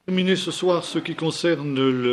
Terminer ce soir ce qui concerne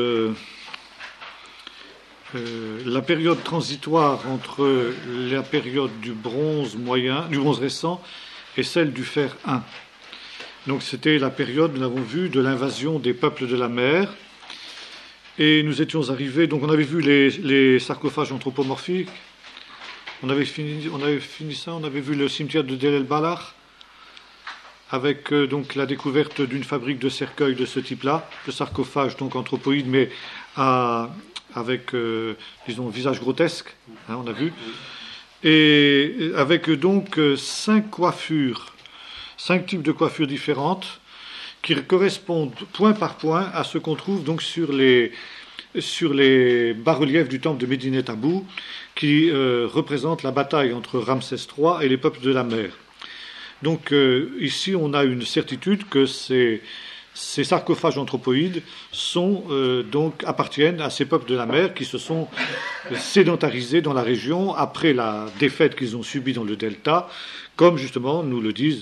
la période transitoire entre la période du bronze moyen, du bronze récent, et celle du fer 1. Donc c'était la période, nous l'avons vu, de l'invasion des peuples de la mer. Et nous étions arrivés, donc on avait vu les sarcophages anthropomorphiques, on avait fini ça, on avait vu le cimetière de Deir el-Balah, avec donc la découverte d'une fabrique de cercueils de ce type-là, de sarcophages donc anthropoïdes, mais avec, disons, visage grotesque, hein, on a vu, et avec donc 5 coiffures, 5 types de coiffures différentes, qui correspondent point par point à ce qu'on trouve donc sur les bas-reliefs du temple de Médinet Abou, qui représentent la bataille entre Ramsès III et les peuples de la mer. Donc ici, on a une certitude que ces sarcophages anthropoïdes appartiennent à ces peuples de la mer qui se sont sédentarisés dans la région après la défaite qu'ils ont subie dans le delta, comme justement nous le disent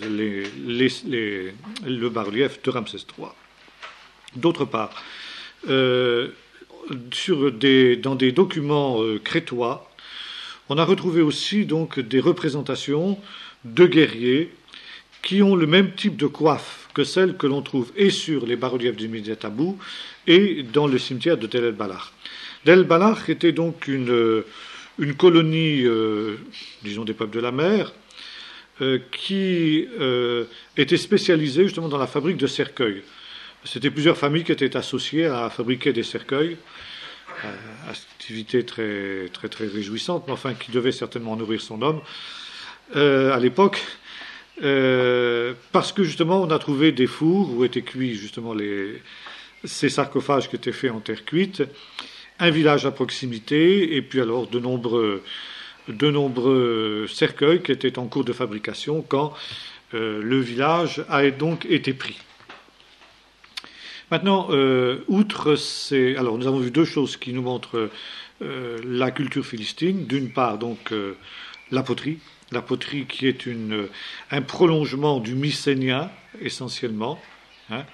le bas-relief de Ramsès III. D'autre part, dans des documents crétois, on a retrouvé aussi donc des représentations de guerriers qui ont le même type de coiffe que celle que l'on trouve et sur les bas-reliefs du Médinet Abou et dans le cimetière de Deir el-Balah. Deir el-Balah était donc une colonie, disons, des peuples de la mer, qui était spécialisée justement dans la fabrique de cercueils. C'était plusieurs familles qui étaient associées à fabriquer des cercueils, activité très, très, très réjouissante, mais enfin qui devait certainement nourrir son homme à l'époque. Parce que justement on a trouvé des fours où étaient cuits justement ces sarcophages qui étaient faits en terre cuite, un village à proximité, et puis alors de nombreux cercueils qui étaient en cours de fabrication quand le village a donc été pris. Maintenant, outre ces... Alors nous avons vu deux choses qui nous montrent la culture philistine. D'une part donc la poterie qui est un prolongement du mycénien, essentiellement. Hein,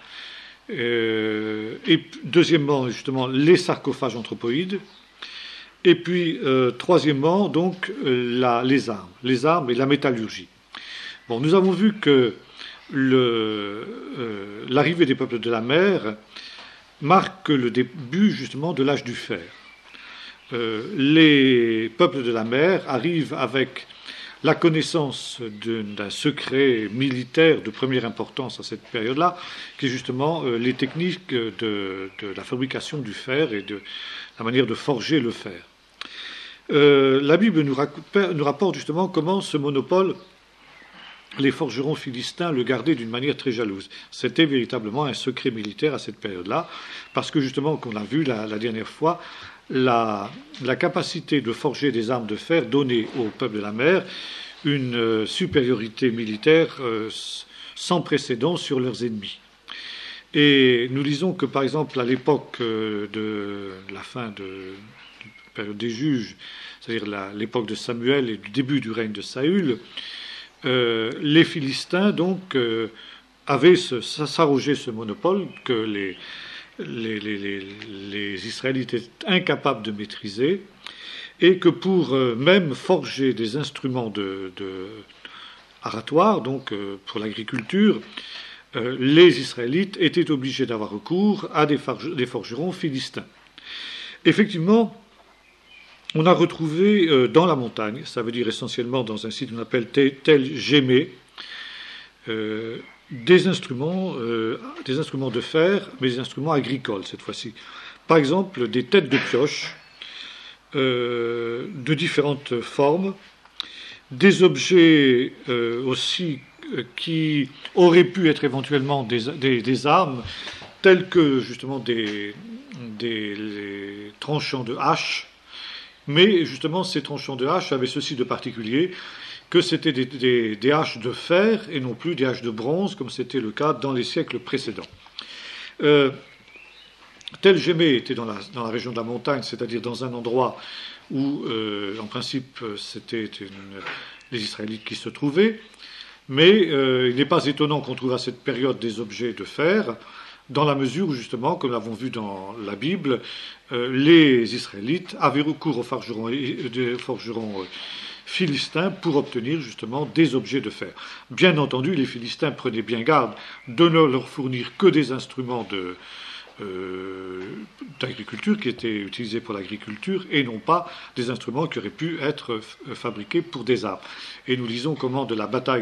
et deuxièmement, justement, les sarcophages anthropoïdes. Et puis, troisièmement, donc, les armes et la métallurgie. Bon, nous avons vu que l'arrivée des peuples de la mer marque le début, justement, de l'âge du fer. Les peuples de la mer arrivent avec la connaissance d'un secret militaire de première importance à cette période-là, qui est justement les techniques de la fabrication du fer et de la manière de forger le fer. La Bible nous rapporte justement comment ce monopole, les forgerons philistins le gardaient d'une manière très jalouse. C'était véritablement un secret militaire à cette période-là, parce que justement, comme on l'a vu la dernière fois, la capacité de forger des armes de fer donnait au peuple de la mer une supériorité militaire sans précédent sur leurs ennemis. Et nous lisons que, par exemple, à l'époque de la fin de la période des juges, c'est-à-dire l'époque de Samuel et du début du règne de Saül, les Philistins donc s'arrogeaient ce monopole que les Israélites étaient incapables de maîtriser, et que pour même forger des instruments aratoires, donc pour l'agriculture, les Israélites étaient obligés d'avoir recours à des forgerons philistins. Effectivement, on a retrouvé dans la montagne, ça veut dire essentiellement dans un site qu'on appelle Tel Jémé, des instruments de fer, mais des instruments agricoles cette fois-ci. Par exemple, des têtes de pioche de différentes formes, des objets aussi qui auraient pu être éventuellement des armes, tels que justement des tranchants de hache, mais justement ces tranchants de hache avaient ceci de particulier, que c'était des haches de fer et non plus des haches de bronze, comme c'était le cas dans les siècles précédents. Tel Jémé était dans la région de la montagne, c'est-à-dire dans un endroit où, en principe, c'était les Israélites qui se trouvaient, mais il n'est pas étonnant qu'on trouve à cette période des objets de fer, dans la mesure où, justement, comme nous l'avons vu dans la Bible, les Israélites avaient recours aux forgerons philistins pour obtenir justement des objets de fer. Bien entendu, les Philistins prenaient bien garde de ne leur fournir que des instruments d'agriculture qui étaient utilisés pour l'agriculture et non pas des instruments qui auraient pu être fabriqués pour des armes. Et nous lisons comment de la bataille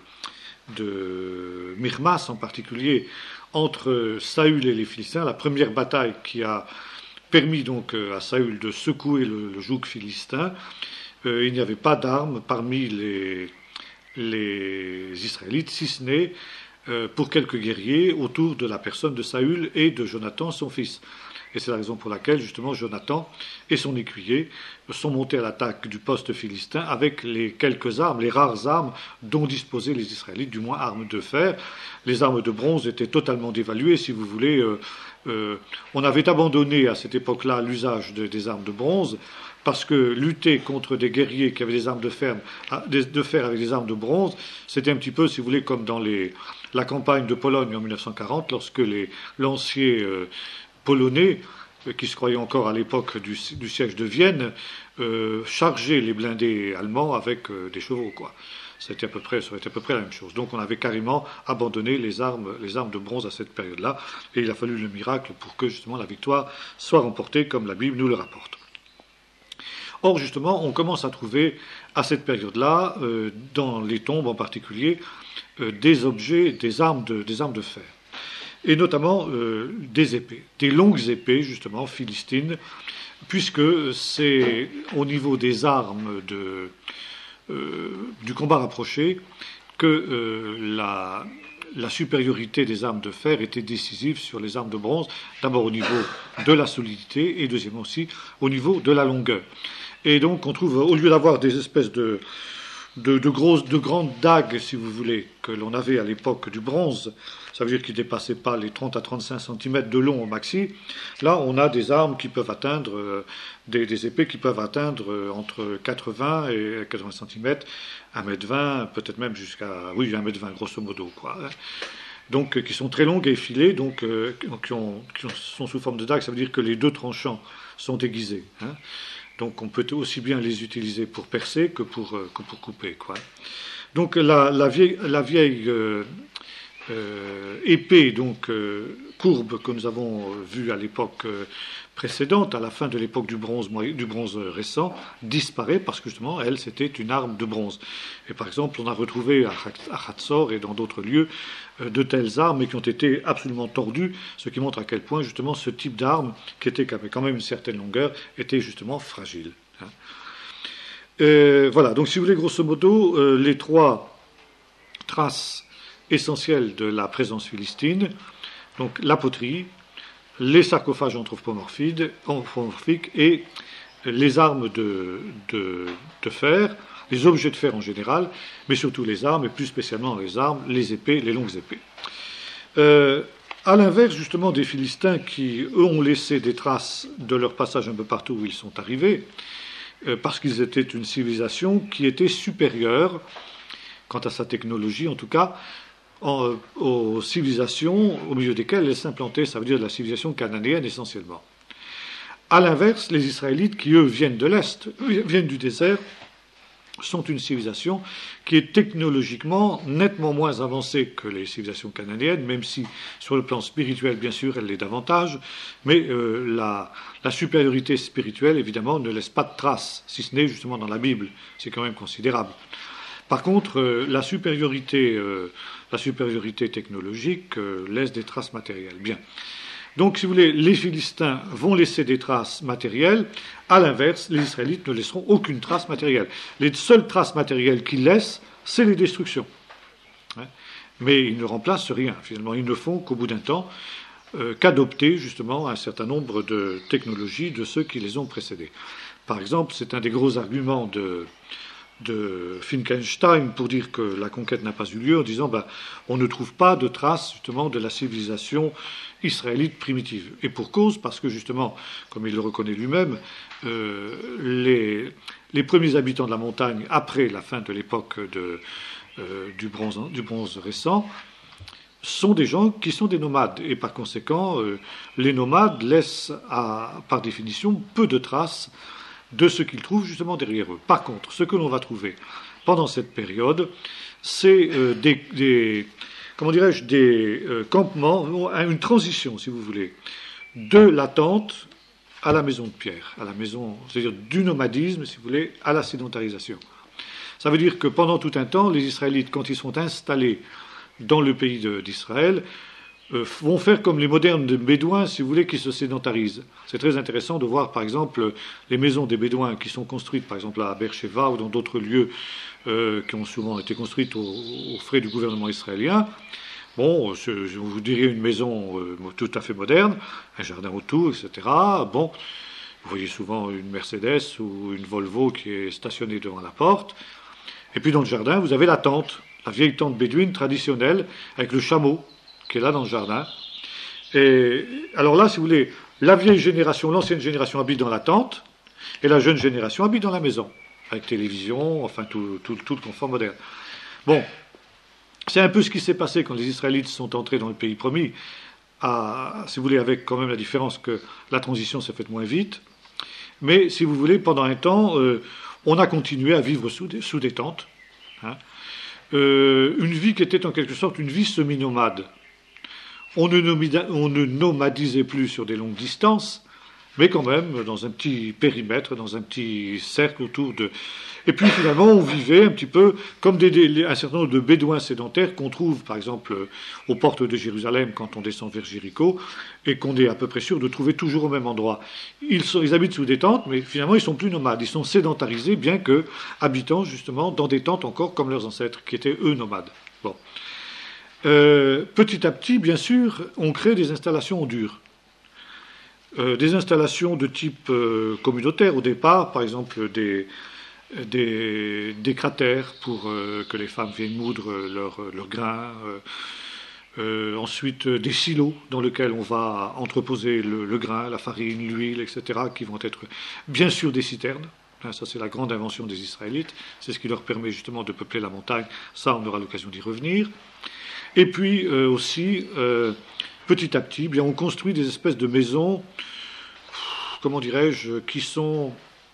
de Myrmas en particulier entre Saül et les Philistins, la première bataille qui a permis donc à Saül de secouer le joug philistin. Il n'y avait pas d'armes parmi les Israélites, si ce n'est pour quelques guerriers autour de la personne de Saül et de Jonathan, son fils. Et c'est la raison pour laquelle, justement, Jonathan et son écuyer sont montés à l'attaque du poste philistin avec les quelques armes, les rares armes dont disposaient les Israélites, du moins armes de fer. Les armes de bronze étaient totalement dévaluées, si vous voulez. On avait abandonné à cette époque-là l'usage des armes de bronze, parce que lutter contre des guerriers qui avaient des armes de fer avec des armes de bronze, c'était un petit peu, si vous voulez, comme dans la campagne de Pologne en 1940, lorsque les lanciers polonais, qui se croyaient encore à l'époque du siège de Vienne, chargeaient les blindés allemands avec des chevaux, quoi. Ça aurait été à peu près la même chose. Donc on avait carrément abandonné les armes de bronze à cette période-là, et il a fallu le miracle pour que justement la victoire soit remportée, comme la Bible nous le rapporte. Or, justement, on commence à trouver à cette période-là, dans les tombes en particulier, des objets, des armes de fer. Et notamment des épées, des longues épées, justement, philistines, puisque c'est au niveau des armes du combat rapproché que la supériorité des armes de fer était décisive sur les armes de bronze, d'abord au niveau de la solidité et deuxièmement aussi au niveau de la longueur. Et donc on trouve, au lieu d'avoir des espèces de grandes dagues, si vous voulez, que l'on avait à l'époque du bronze, ça veut dire qu'ils ne dépassaient pas les 30 à 35 cm de long au maxi, là on a des armes qui peuvent atteindre, des épées qui peuvent atteindre entre 80 et 80 cm, 1m20, peut-être même jusqu'à, 1m20 grosso modo, quoi. Donc qui sont très longues et effilées, donc qui sont sous forme de dagues, ça veut dire que les deux tranchants sont aiguisés, hein. Donc on peut aussi bien les utiliser pour percer que pour couper, quoi. Donc la vieille épée donc courbe que nous avons vue à l'époque précédente, à la fin de l'époque du bronze récent, disparaît parce que justement elle c'était une arme de bronze. Et par exemple on a retrouvé à Hatzor et dans d'autres lieux de telles armes qui ont été absolument tordues, ce qui montre à quel point justement ce type d'arme qui avait quand même une certaine longueur était justement fragile, hein. Voilà, donc si vous voulez grosso modo les trois traces essentielles de la présence philistine, donc la poterie, les sarcophages anthropomorphiques et les armes de fer, les objets de fer en général, mais surtout les armes, et plus spécialement les armes, les épées, les longues épées. À l'inverse, justement, des Philistins qui, eux, ont laissé des traces de leur passage un peu partout où ils sont arrivés, parce qu'ils étaient une civilisation qui était supérieure, quant à sa technologie en tout cas, aux civilisations au milieu desquelles elle s'implantait, ça veut dire la civilisation cananéenne essentiellement. À l'inverse, les Israélites, qui eux viennent de l'Est, viennent du désert, sont une civilisation qui est technologiquement nettement moins avancée que les civilisations cananéennes, même si sur le plan spirituel, bien sûr, elle l'est davantage, mais la supériorité spirituelle, évidemment, ne laisse pas de traces, si ce n'est justement dans la Bible, c'est quand même considérable. Par contre, la supériorité technologique laisse des traces matérielles. Bien. Donc, si vous voulez, les Philistins vont laisser des traces matérielles. À l'inverse, les Israélites ne laisseront aucune trace matérielle. Les seules traces matérielles qu'ils laissent, c'est les destructions. Mais ils ne remplacent rien, finalement. Ils ne font qu'au bout d'un temps qu'adopter, justement, un certain nombre de technologies de ceux qui les ont précédés. Par exemple, c'est un des gros arguments de Finkelstein pour dire que la conquête n'a pas eu lieu, en disant on ne trouve pas de traces justement de la civilisation israélite primitive. Et pour cause, parce que justement, comme il le reconnaît lui-même, les premiers habitants de la montagne, après la fin de l'époque du bronze récent, sont des gens qui sont des nomades. Et par conséquent, les nomades laissent, par définition, peu de traces de ce qu'ils trouvent justement derrière eux. Par contre, ce que l'on va trouver pendant cette période, c'est comment dirais-je, des campements, une transition, si vous voulez, de la tente à la maison de pierre, à la maison, c'est-à-dire du nomadisme, si vous voulez, à la sédentarisation. Ça veut dire que pendant tout un temps, les Israélites, quand ils sont installés dans le pays d'Israël, vont faire comme les modernes bédouins, si vous voulez, qui se sédentarisent. C'est très intéressant de voir, par exemple, les maisons des bédouins qui sont construites, par exemple, à Beersheba ou dans d'autres lieux qui ont souvent été construites aux frais du gouvernement israélien. Bon, je vous dirais une maison tout à fait moderne, un jardin autour, etc. Bon, vous voyez souvent une Mercedes ou une Volvo qui est stationnée devant la porte. Et puis dans le jardin, vous avez la tente, la vieille tente bédouine traditionnelle, avec le chameau qui est là dans le jardin. Et alors là, si vous voulez, la vieille génération, l'ancienne génération habite dans la tente, et la jeune génération habite dans la maison, avec télévision, enfin tout le confort moderne. Bon, c'est un peu ce qui s'est passé quand les Israélites sont entrés dans le pays promis, si vous voulez, avec quand même la différence que la transition s'est faite moins vite. Mais si vous voulez, pendant un temps, on a continué à vivre sous des tentes. Hein. Une vie qui était en quelque sorte une vie semi-nomade. On ne nomadisait plus sur des longues distances, mais quand même dans un petit périmètre, dans un petit cercle autour de... Et puis finalement, on vivait un petit peu comme un certain nombre de bédouins sédentaires qu'on trouve, par exemple, aux portes de Jérusalem quand on descend vers Jéricho, et qu'on est à peu près sûr de trouver toujours au même endroit. Ils habitent sous des tentes, mais finalement, ils sont plus nomades. Ils sont sédentarisés, bien que habitant justement dans des tentes encore comme leurs ancêtres, qui étaient eux nomades. Bon. Petit à petit, bien sûr, on crée des installations en dur. Des installations de type communautaire au départ, par exemple des cratères pour que les femmes viennent moudre leurs grains. Ensuite, des silos dans lesquels on va entreposer le grain, la farine, l'huile, etc., qui vont être bien sûr des citernes. Ça, c'est la grande invention des Israélites. C'est ce qui leur permet justement de peupler la montagne. Ça, on aura l'occasion d'y revenir. Et puis aussi, petit à petit, bien, on construit des espèces de maisons, comment dirais-je, qui sont...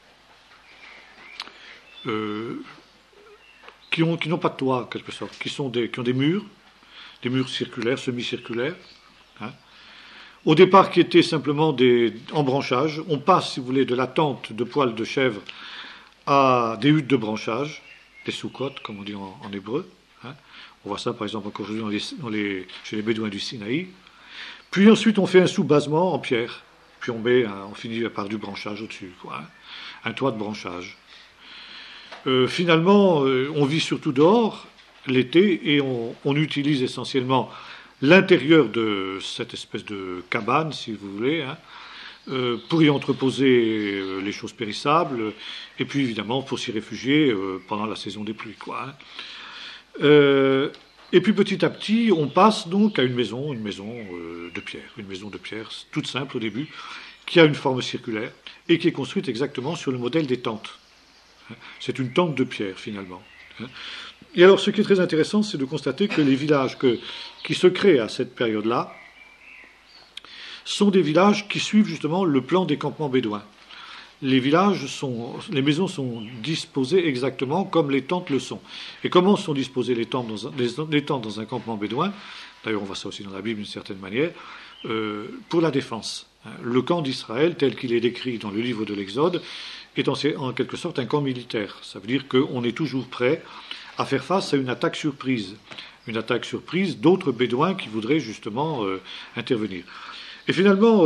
qui n'ont pas de toit, en quelque sorte, qui ont des murs circulaires, semi-circulaires. Hein. Au départ, qui étaient simplement des embranchages. On passe, si vous voulez, de la tente de poils de chèvre à des huttes de branchage, des soukotes, comme on dit en hébreu. Hein. On voit ça, par exemple, encore aujourd'hui chez les Bédouins du Sinaï. Puis ensuite, on fait un sous-basement en pierre. Puis on finit par du branchage au-dessus, quoi, hein. Un toit de branchage. Finalement, on vit surtout dehors l'été et on utilise essentiellement l'intérieur de cette espèce de cabane, si vous voulez, hein, pour y entreposer les choses périssables et puis évidemment pour s'y réfugier pendant la saison des pluies, quoi, hein. Et puis petit à petit, on passe donc à une maison de pierre toute simple au début, qui a une forme circulaire et qui est construite exactement sur le modèle des tentes. C'est une tente de pierre finalement. Et alors ce qui est très intéressant, c'est de constater que les villages qui se créent à cette période-là sont des villages qui suivent justement le plan des campements bédouins. Les maisons sont disposées exactement comme les tentes le sont. Et comment sont disposées les tentes dans un campement bédouin? D'ailleurs, on voit ça aussi dans la Bible d'une certaine manière, pour la défense. Le camp d'Israël, tel qu'il est décrit dans le livre de l'Exode, est en quelque sorte un camp militaire. Ça veut dire qu'on est toujours prêt à faire face à une attaque surprise d'autres bédouins qui voudraient justement intervenir. Et finalement,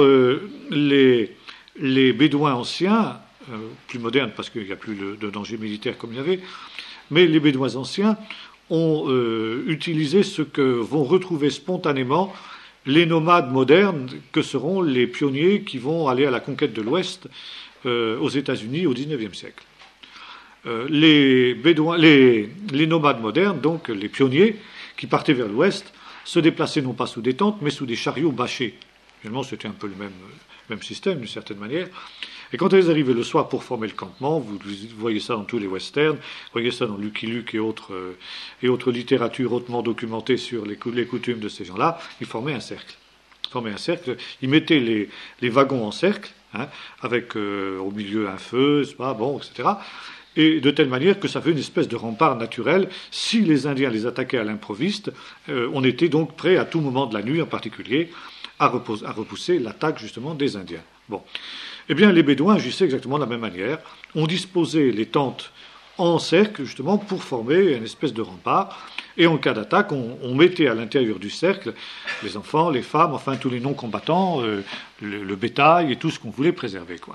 les bédouins anciens, plus modernes parce qu'il n'y a plus de danger militaire comme il y avait, mais les bédouins anciens ont utilisé ce que vont retrouver spontanément les nomades modernes que seront les pionniers qui vont aller à la conquête de l'Ouest aux États-Unis au XIXe siècle. Les nomades modernes, donc les pionniers qui partaient vers l'Ouest, se déplaçaient non pas sous des tentes mais sous des chariots bâchés. Finalement, c'était un peu le même système, d'une certaine manière. Et quand elles arrivaient le soir pour former le campement, vous voyez ça dans tous les westerns, vous voyez ça dans Lucky Luke et autres littératures hautement documentées sur les coutumes de ces gens-là, ils formaient un cercle. Ils mettaient les wagons en cercle, hein, avec au milieu un feu, etc. Et de telle manière que ça fait une espèce de rempart naturel. Si les Indiens les attaquaient à l'improviste, on était donc prêt à tout moment de la nuit en particulier à repousser l'attaque justement des Indiens. Bon. Eh bien, les Bédouins agissaient exactement de la même manière. On disposait les tentes en cercle, justement, pour former une espèce de rempart. Et en cas d'attaque, on mettait à l'intérieur du cercle les enfants, les femmes, enfin tous les non-combattants, le bétail et tout ce qu'on voulait préserver, quoi.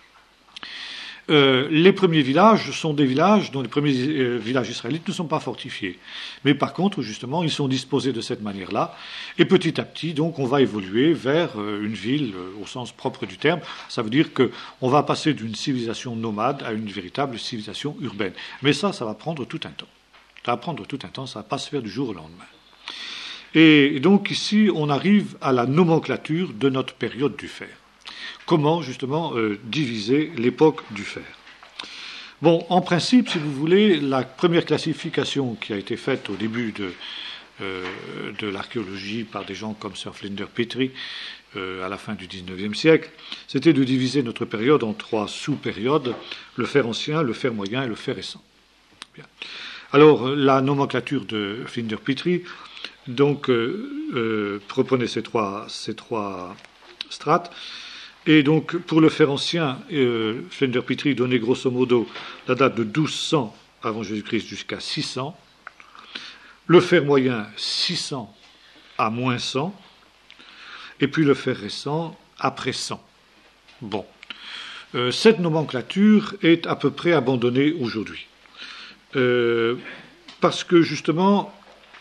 Les premiers villages sont des villages dont les premiers villages israélites ne sont pas fortifiés. Mais par contre, justement, ils sont disposés de cette manière-là. Et petit à petit, donc, on va évoluer vers une ville au sens propre du terme. Ça veut dire qu'on va passer d'une civilisation nomade à une véritable civilisation urbaine. Mais ça va prendre tout un temps. Ça ne va pas se faire du jour au lendemain. Et donc ici, on arrive à la nomenclature de notre période du fer. Comment, justement, diviser l'époque du fer. Bon, en principe, si vous voulez, la première classification qui a été faite au début de l'archéologie par des gens comme Sir Flinders Petrie à la fin du XIXe siècle, c'était de diviser notre période en 3 sous-périodes, le fer ancien, le fer moyen et le fer récent. Bien. Alors, la nomenclature de Flinders Petrie donc, reprenait ces trois strates. Et donc, pour le fer ancien, Flinders Petrie donnait grosso modo la date de 1200 avant Jésus-Christ jusqu'à 600. Le fer moyen, 600 à moins 100. Et puis le fer récent, après 100. Bon. Cette nomenclature est à peu près abandonnée aujourd'hui. Parce que, justement,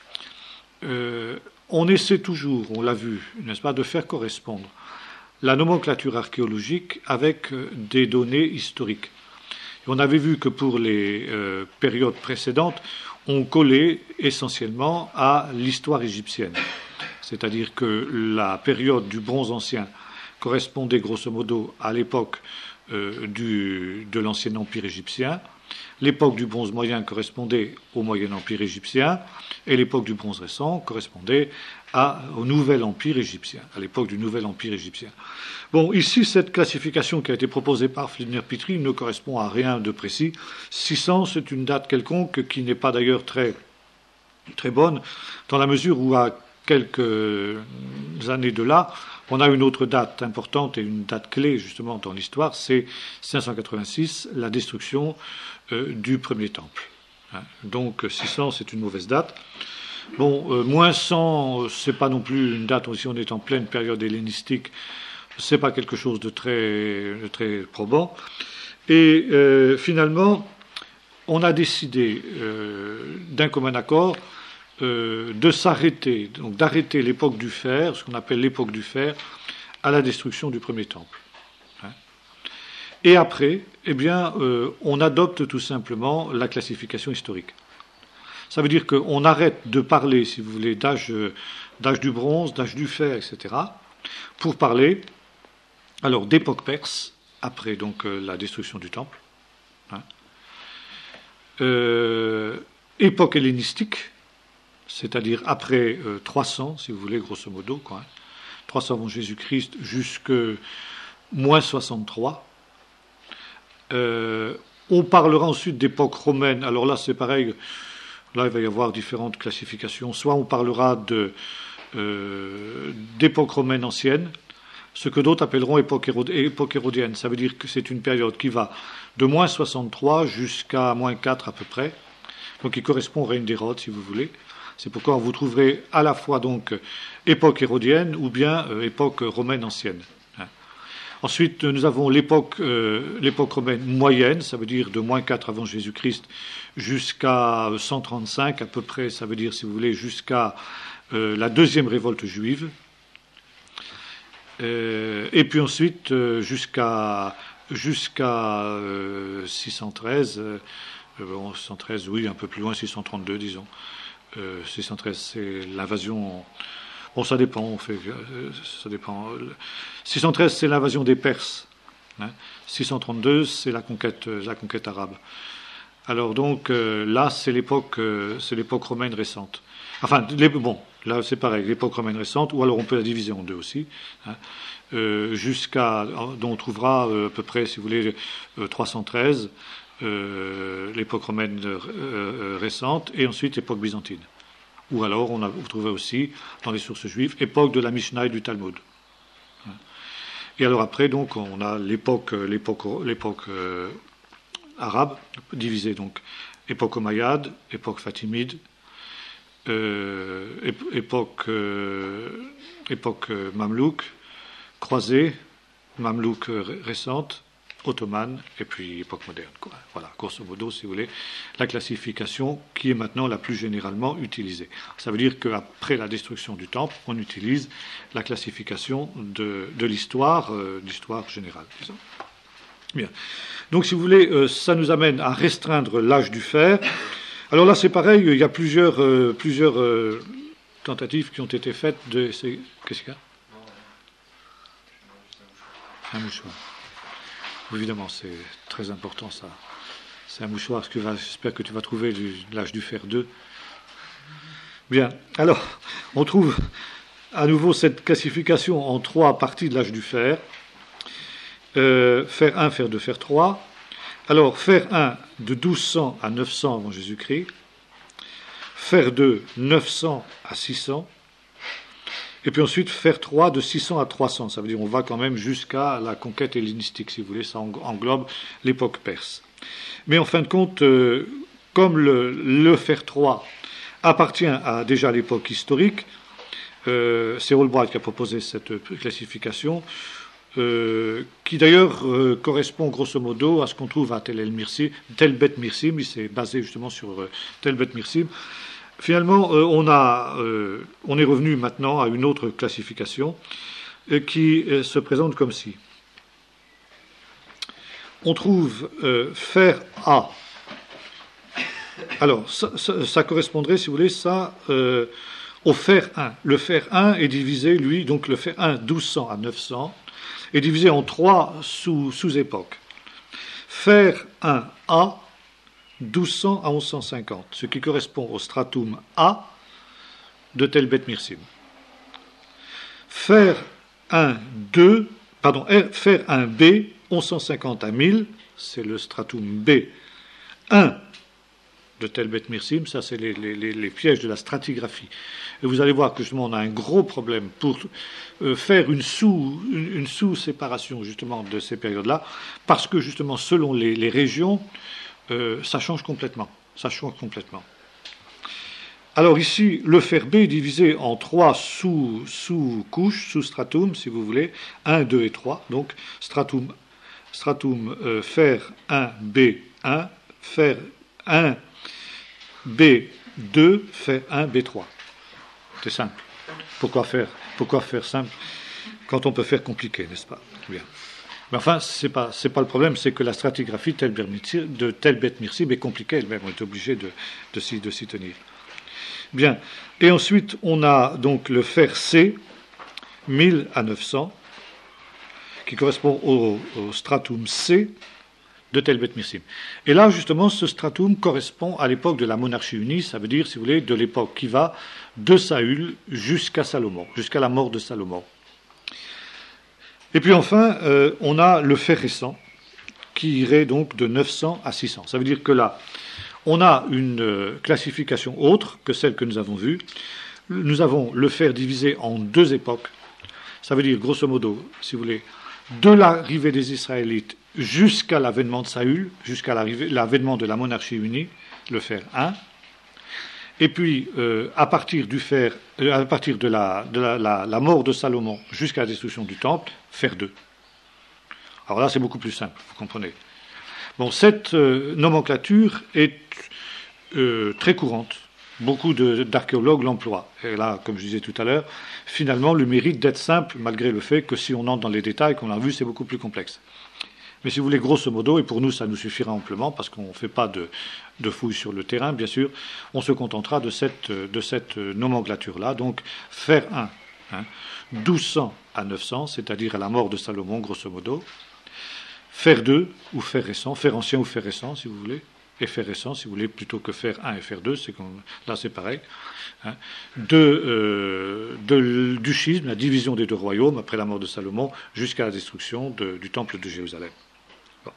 on essaie toujours, on l'a vu, n'est-ce pas, de faire correspondre la nomenclature archéologique avec des données historiques. Et on avait vu que pour les périodes précédentes, on collait essentiellement à l'histoire égyptienne. C'est-à-dire que la période du bronze ancien correspondait grosso modo à l'époque de l'ancien empire égyptien. L'époque du bronze moyen correspondait au Moyen Empire égyptien et l'époque du bronze récent correspondait au Nouvel Empire égyptien, à l'époque du Nouvel Empire égyptien. Bon, ici, cette classification qui a été proposée par Flinders Petrie ne correspond à rien de précis. 600, c'est une date quelconque qui n'est pas d'ailleurs très, très bonne, dans la mesure où à quelques années de là, on a une autre date importante et une date clé justement dans l'histoire, c'est 586, la destruction du premier temple. Donc 600, c'est une mauvaise date. Bon, moins 100, c'est pas non plus une date, si on est en pleine période hellénistique, c'est pas quelque chose de très probant. Et finalement, on a décidé d'un commun accord de s'arrêter, donc d'arrêter l'époque du fer, ce qu'on appelle l'époque du fer, à la destruction du premier temple. Et après, eh bien, on adopte tout simplement la classification historique. Ça veut dire qu'on arrête de parler, si vous voulez, d'âge du bronze, d'âge du fer, etc., pour parler, alors, d'époque perse, après donc la destruction du temple, époque hellénistique, c'est-à-dire après 300, si vous voulez, grosso modo, 300 avant Jésus-Christ jusque moins 63. On parlera ensuite d'époque romaine. Alors là, c'est pareil. Là, il va y avoir différentes classifications. Soit on parlera d'époque romaine ancienne, ce que d'autres appelleront époque hérodienne. Ça veut dire que c'est une période qui va de moins 63 jusqu'à moins 4 à peu près. Donc, qui correspond au règne d'Hérode, si vous voulez. C'est pourquoi vous trouverez à la fois donc époque hérodienne ou bien époque romaine ancienne. Ensuite, nous avons l'époque romaine moyenne, ça veut dire de moins 4 avant Jésus-Christ jusqu'à 135 à peu près, ça veut dire, si vous voulez, jusqu'à la deuxième révolte juive. Et puis ensuite, jusqu'à 613, 613, oui, un peu plus loin, 632, disons. 613, c'est l'invasion. Bon, ça dépend, ça dépend. 613, c'est l'invasion des Perses. 632, c'est la conquête arabe. Alors donc, là, c'est l'époque romaine récente. Enfin, bon, là, c'est pareil, l'époque romaine récente, ou alors on peut la diviser en deux aussi, dont on trouvera à peu près, si vous voulez, 313, l'époque romaine récente, et ensuite l'époque byzantine. Ou alors, vous trouvez aussi, dans les sources juives, époque de la Mishnah et du Talmud. Et alors après, donc, on a l'époque arabe, divisée, donc, époque omeyyade, époque fatimide, époque mamelouk, croisée, mamelouk récente, ottomane, et puis époque moderne, quoi. Voilà, grosso modo, si vous voulez, la classification qui est maintenant la plus généralement utilisée. Ça veut dire qu'après la destruction du temple, on utilise la classification de l'histoire générale, disons. Bien. Donc, si vous voulez, ça nous amène à restreindre l'âge du fer. Alors là, c'est pareil, il y a plusieurs tentatives qui ont été faites de... Qu'est-ce qu'il y a ? Un mouchoir. Évidemment, c'est très important, ça. C'est un mouchoir, j'espère que tu vas trouver l'âge du fer 2. Bien, alors, on trouve à nouveau cette classification en 3 parties de l'âge du fer. Fer 1, fer 2, fer 3. Alors, fer 1, de 1200 à 900 avant Jésus-Christ. Fer 2, 900 à 600. Et puis ensuite, fer 3, de 600 à 300. Ça veut dire qu'on va quand même jusqu'à la conquête hellénistique, si vous voulez. Ça englobe l'époque perse. Mais en fin de compte, comme le fer 3 appartient à déjà l'époque historique, c'est Albright qui a proposé cette classification, qui d'ailleurs correspond grosso modo à ce qu'on trouve à Tel Bet Mirsim. Il s'est basé justement sur Tel Bet Mirsim. Finalement, on est revenu maintenant à une autre classification qui se présente comme ci. On trouve fer A. Alors, ça correspondrait, si vous voulez, au fer 1. Le fer 1 est divisé, lui, donc le fer 1, 1200 à 900, est divisé en 3 sous-époques. Fer 1A, 1200 à 1150, ce qui correspond au stratum A de Tel Bet Mirsim. Fer 1B, 1150 à 1000, c'est le stratum B1 de Tel Bet Mirsim, ça c'est les pièges de la stratigraphie. Et vous allez voir que justement on a un gros problème pour faire une sous-séparation justement de ces périodes-là, parce que justement selon les régions, ça change complètement. Alors ici, le fer B est divisé en 3 sous-couches, sous-stratum, si vous voulez, 1, 2 et 3. Donc, stratum fer 1B1, fer 1B2, fer 1B3. C'est simple. Pourquoi faire simple quand on peut faire compliqué, n'est-ce pas ? Bien. Mais enfin, c'est pas le problème, c'est que la stratigraphie de Tel Bet Mirsim est compliquée elle-même, on est obligé de s'y tenir. Bien. Et ensuite, on a donc le fer C, 1000 à 900, qui correspond au stratum C de Tel Bet Mirsim. Et là, justement, ce stratum correspond à l'époque de la monarchie unie, ça veut dire, si vous voulez, de l'époque qui va de Saül jusqu'à Salomon, jusqu'à la mort de Salomon. Et puis enfin, on a le fer récent, qui irait donc de 900 à 600. Ça veut dire que là, on a une classification autre que celle que nous avons vue. Nous avons le fer divisé en 2 époques. Ça veut dire, grosso modo, si vous voulez, de l'arrivée des Israélites jusqu'à l'avènement de Saül, jusqu'à l'avènement de la monarchie unie, le fer 1. Et puis, à partir de la mort de Salomon jusqu'à la destruction du temple, fer 2. Alors là, c'est beaucoup plus simple, vous comprenez. Bon, cette nomenclature est très courante. Beaucoup d'archéologues l'emploient. Et là, comme je disais tout à l'heure, finalement, le mérite d'être simple, malgré le fait que si on entre dans les détails, qu'on a vu, c'est beaucoup plus complexe. Mais si vous voulez, grosso modo, et pour nous, ça nous suffira amplement, parce qu'on ne fait pas de fouilles sur le terrain, bien sûr, on se contentera de cette nomenclature-là. Donc, fer 1, hein, 1200 à 900, c'est-à-dire à la mort de Salomon, grosso modo. Fer 2 ou fer récent, fer ancien ou fer récent, si vous voulez, et fer récent, si vous voulez, plutôt que fer 1 et fer 2, là c'est pareil. Hein. Du schisme, la division des deux royaumes, après la mort de Salomon, jusqu'à la destruction du temple de Jérusalem. Bon.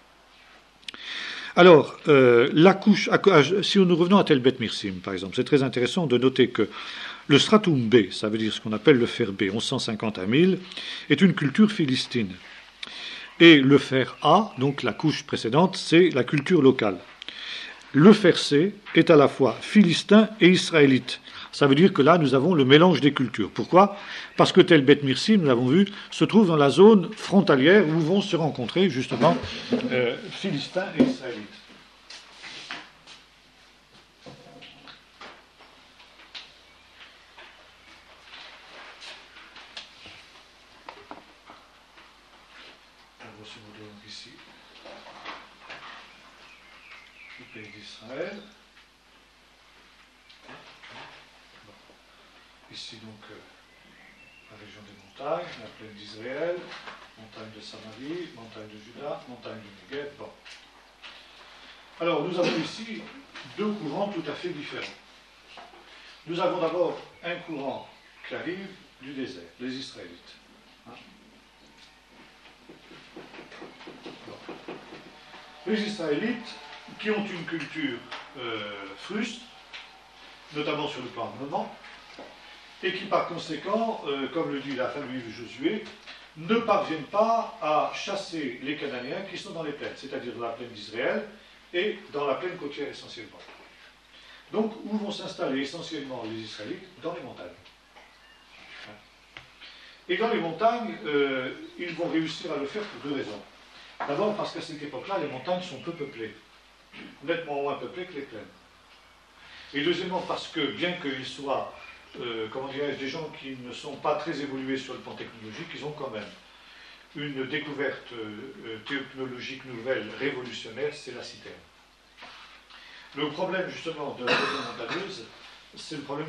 Alors, la couche, si nous revenons à Tel Bet Mirsim, par exemple, c'est très intéressant de noter que le stratum B, ça veut dire ce qu'on appelle le fer B, 1150 à 1000, est une culture philistine. Et le fer A, donc la couche précédente, c'est la culture locale. Le fer C est à la fois philistin et israélite. Ça veut dire que là, nous avons le mélange des cultures. Pourquoi ? Parce que Tel Bet Mirsim, nous l'avons vu, se trouve dans la zone frontalière où vont se rencontrer justement philistins et israélites. Ici, le pays d'Israël. Ici donc la région des montagnes, la plaine d'Israël, montagne de Samarie, montagne de Juda, montagne du Negev. Bon. Alors nous avons ici deux courants tout à fait différents. Nous avons d'abord un courant qui arrive du désert, les Israélites. Les Israélites, qui ont une culture fruste, notamment sur le plan armement, et qui par conséquent, comme le dit la fin du livre de Josué, ne parviennent pas à chasser les Cananéens qui sont dans les plaines, c'est-à-dire dans la plaine d'Israël et dans la plaine côtière essentiellement. Donc, où vont s'installer essentiellement les Israélites ? Dans les montagnes. Et dans les montagnes, ils vont réussir à le faire pour deux raisons. D'abord parce qu'à cette époque-là, les montagnes sont peu peuplées, nettement moins peuplées que les plaines. Et deuxièmement parce que, bien qu'ils soient, comment dirais-je, des gens qui ne sont pas très évolués sur le plan technologique, ils ont quand même une découverte technologique nouvelle, révolutionnaire, c'est la citerne. Le problème justement de la région montagneuse, c'est le problème